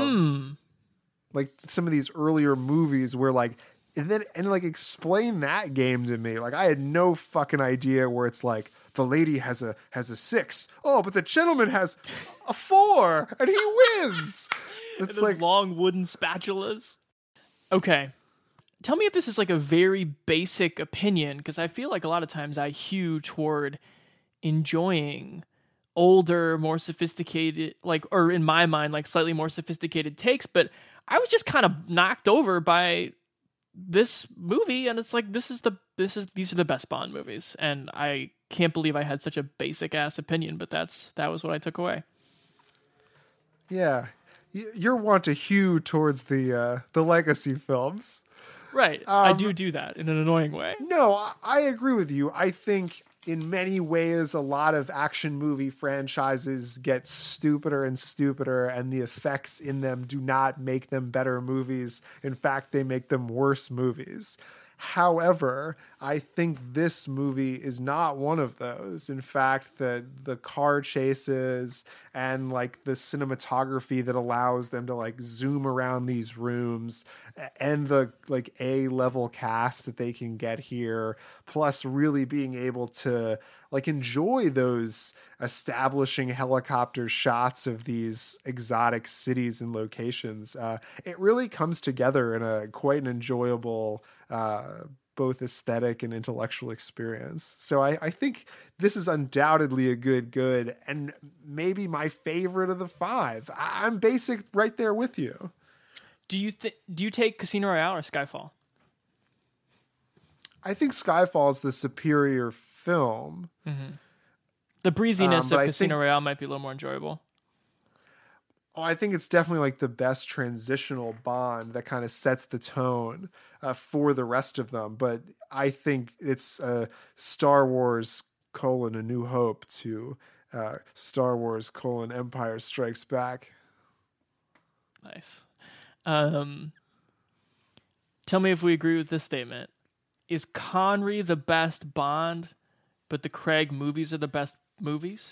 like some of these earlier movies where like, and like explain that game to me. Like I had no fucking idea where it's like the lady has a 6. Oh, but the gentleman has a 4 and he wins. It's like long wooden spatulas. Okay. Tell me if this is like a very basic opinion, because I feel like a lot of times I hew toward enjoying older, more sophisticated, like, or in my mind, like slightly more sophisticated takes, but I was just kind of knocked over by this movie, and it's like, these are the best Bond movies, and I can't believe I had such a basic ass opinion, but that was what I took away. Yeah. You're want to hew towards the legacy films. Right. I do that in an annoying way. No, I agree with you. I think in many ways, a lot of action movie franchises get stupider and stupider, and the effects in them do not make them better movies. In fact, they make them worse movies. However, I think this movie is not one of those. In fact, the car chases and like the cinematography that allows them to like zoom around these rooms, and the like A-level cast that they can get here, plus really being able to like enjoy those establishing helicopter shots of these exotic cities and locations. It really comes together in a quite an enjoyable both aesthetic and intellectual experience. So I think this is undoubtedly a good, and maybe my favorite of the 5. I'm basic right there with you. Do you take Casino Royale or Skyfall? I think Skyfall is the superior film. Mm-hmm. The breeziness of Casino Royale might be a little more enjoyable. Oh, I think it's definitely like the best transitional Bond that kind of sets the tone for the rest of them. But I think it's Star Wars : A New Hope to Star Wars : Empire Strikes Back. Nice. Tell me if we agree with this statement. Is Connery the best Bond, but the Craig movies are the best movies?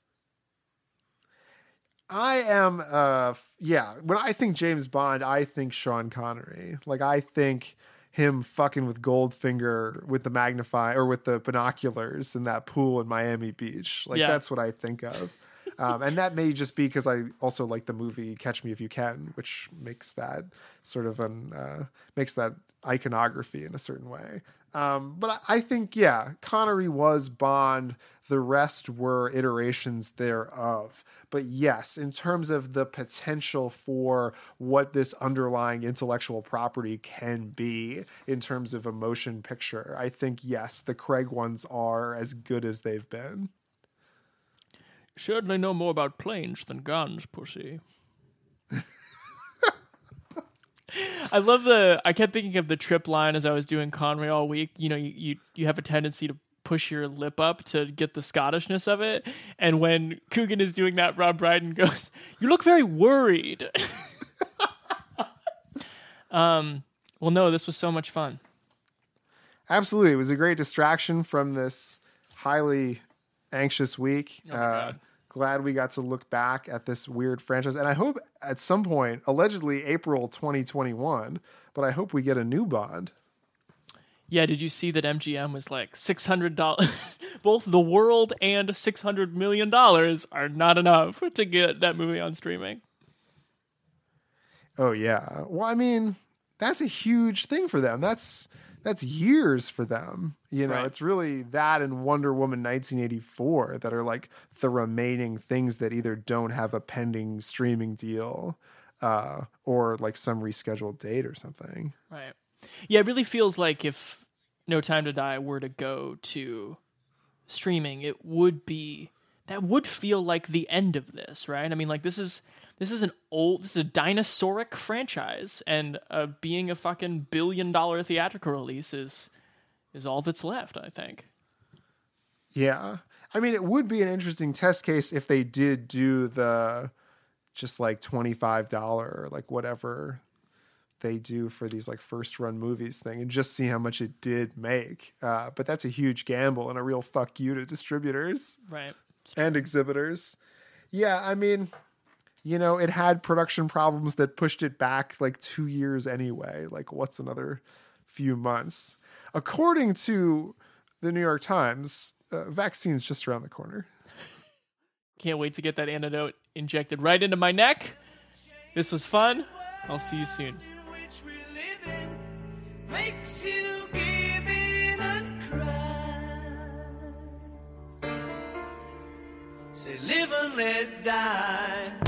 I am, when I think James Bond, I think Sean Connery. Like, I think him fucking with Goldfinger with the with the binoculars in that pool in Miami Beach. Like, that's what I think of. And that may just be because I also like the movie Catch Me If You Can, which makes that sort of makes that iconography in a certain way. But I think, Connery was Bond. The rest were iterations thereof. But yes, in terms of the potential for what this underlying intellectual property can be in terms of a motion picture, I think, yes, the Craig ones are as good as they've been. Certainly know more about planes than guns, pussy. I kept thinking of the Trip line as I was doing Connery all week. You know, you have a tendency to push your lip up to get the Scottishness of it. And when Coogan is doing that, Rob Brydon goes, "You look very worried." Well, no, this was so much fun. Absolutely. It was a great distraction from this highly anxious week. Glad we got to look back at this weird franchise. And I hope at some point, allegedly April 2021, but I hope we get a new Bond. Yeah, did you see that MGM was like $600? Both the world and $600 million are not enough to get that movie on streaming. Oh, yeah. Well, I mean, that's a huge thing for them. That's years for them. You know, right. It's really that and Wonder Woman 1984 that are like the remaining things that either don't have a pending streaming deal or like some rescheduled date or something. Right. Yeah, it really feels like if No Time to Die were to go to streaming, that would feel like the end of this, right? I mean, like this is a dinosauric franchise, and being a fucking $1 billion theatrical release is all that's left, I think. Yeah. I mean, it would be an interesting test case if they did do the just like $25 or like whatever they do for these like first run movies thing and just see how much it did make. But that's a huge gamble and a real fuck you to distributors. Right. And exhibitors. Yeah. I mean, you know, it had production problems that pushed it back like 2 years anyway. Like, what's another few months? According to the New York Times, vaccine's just around the corner. Can't wait to get that antidote injected right into my neck. This was fun. I'll see you soon. Makes you give in and cry. Say live and let die.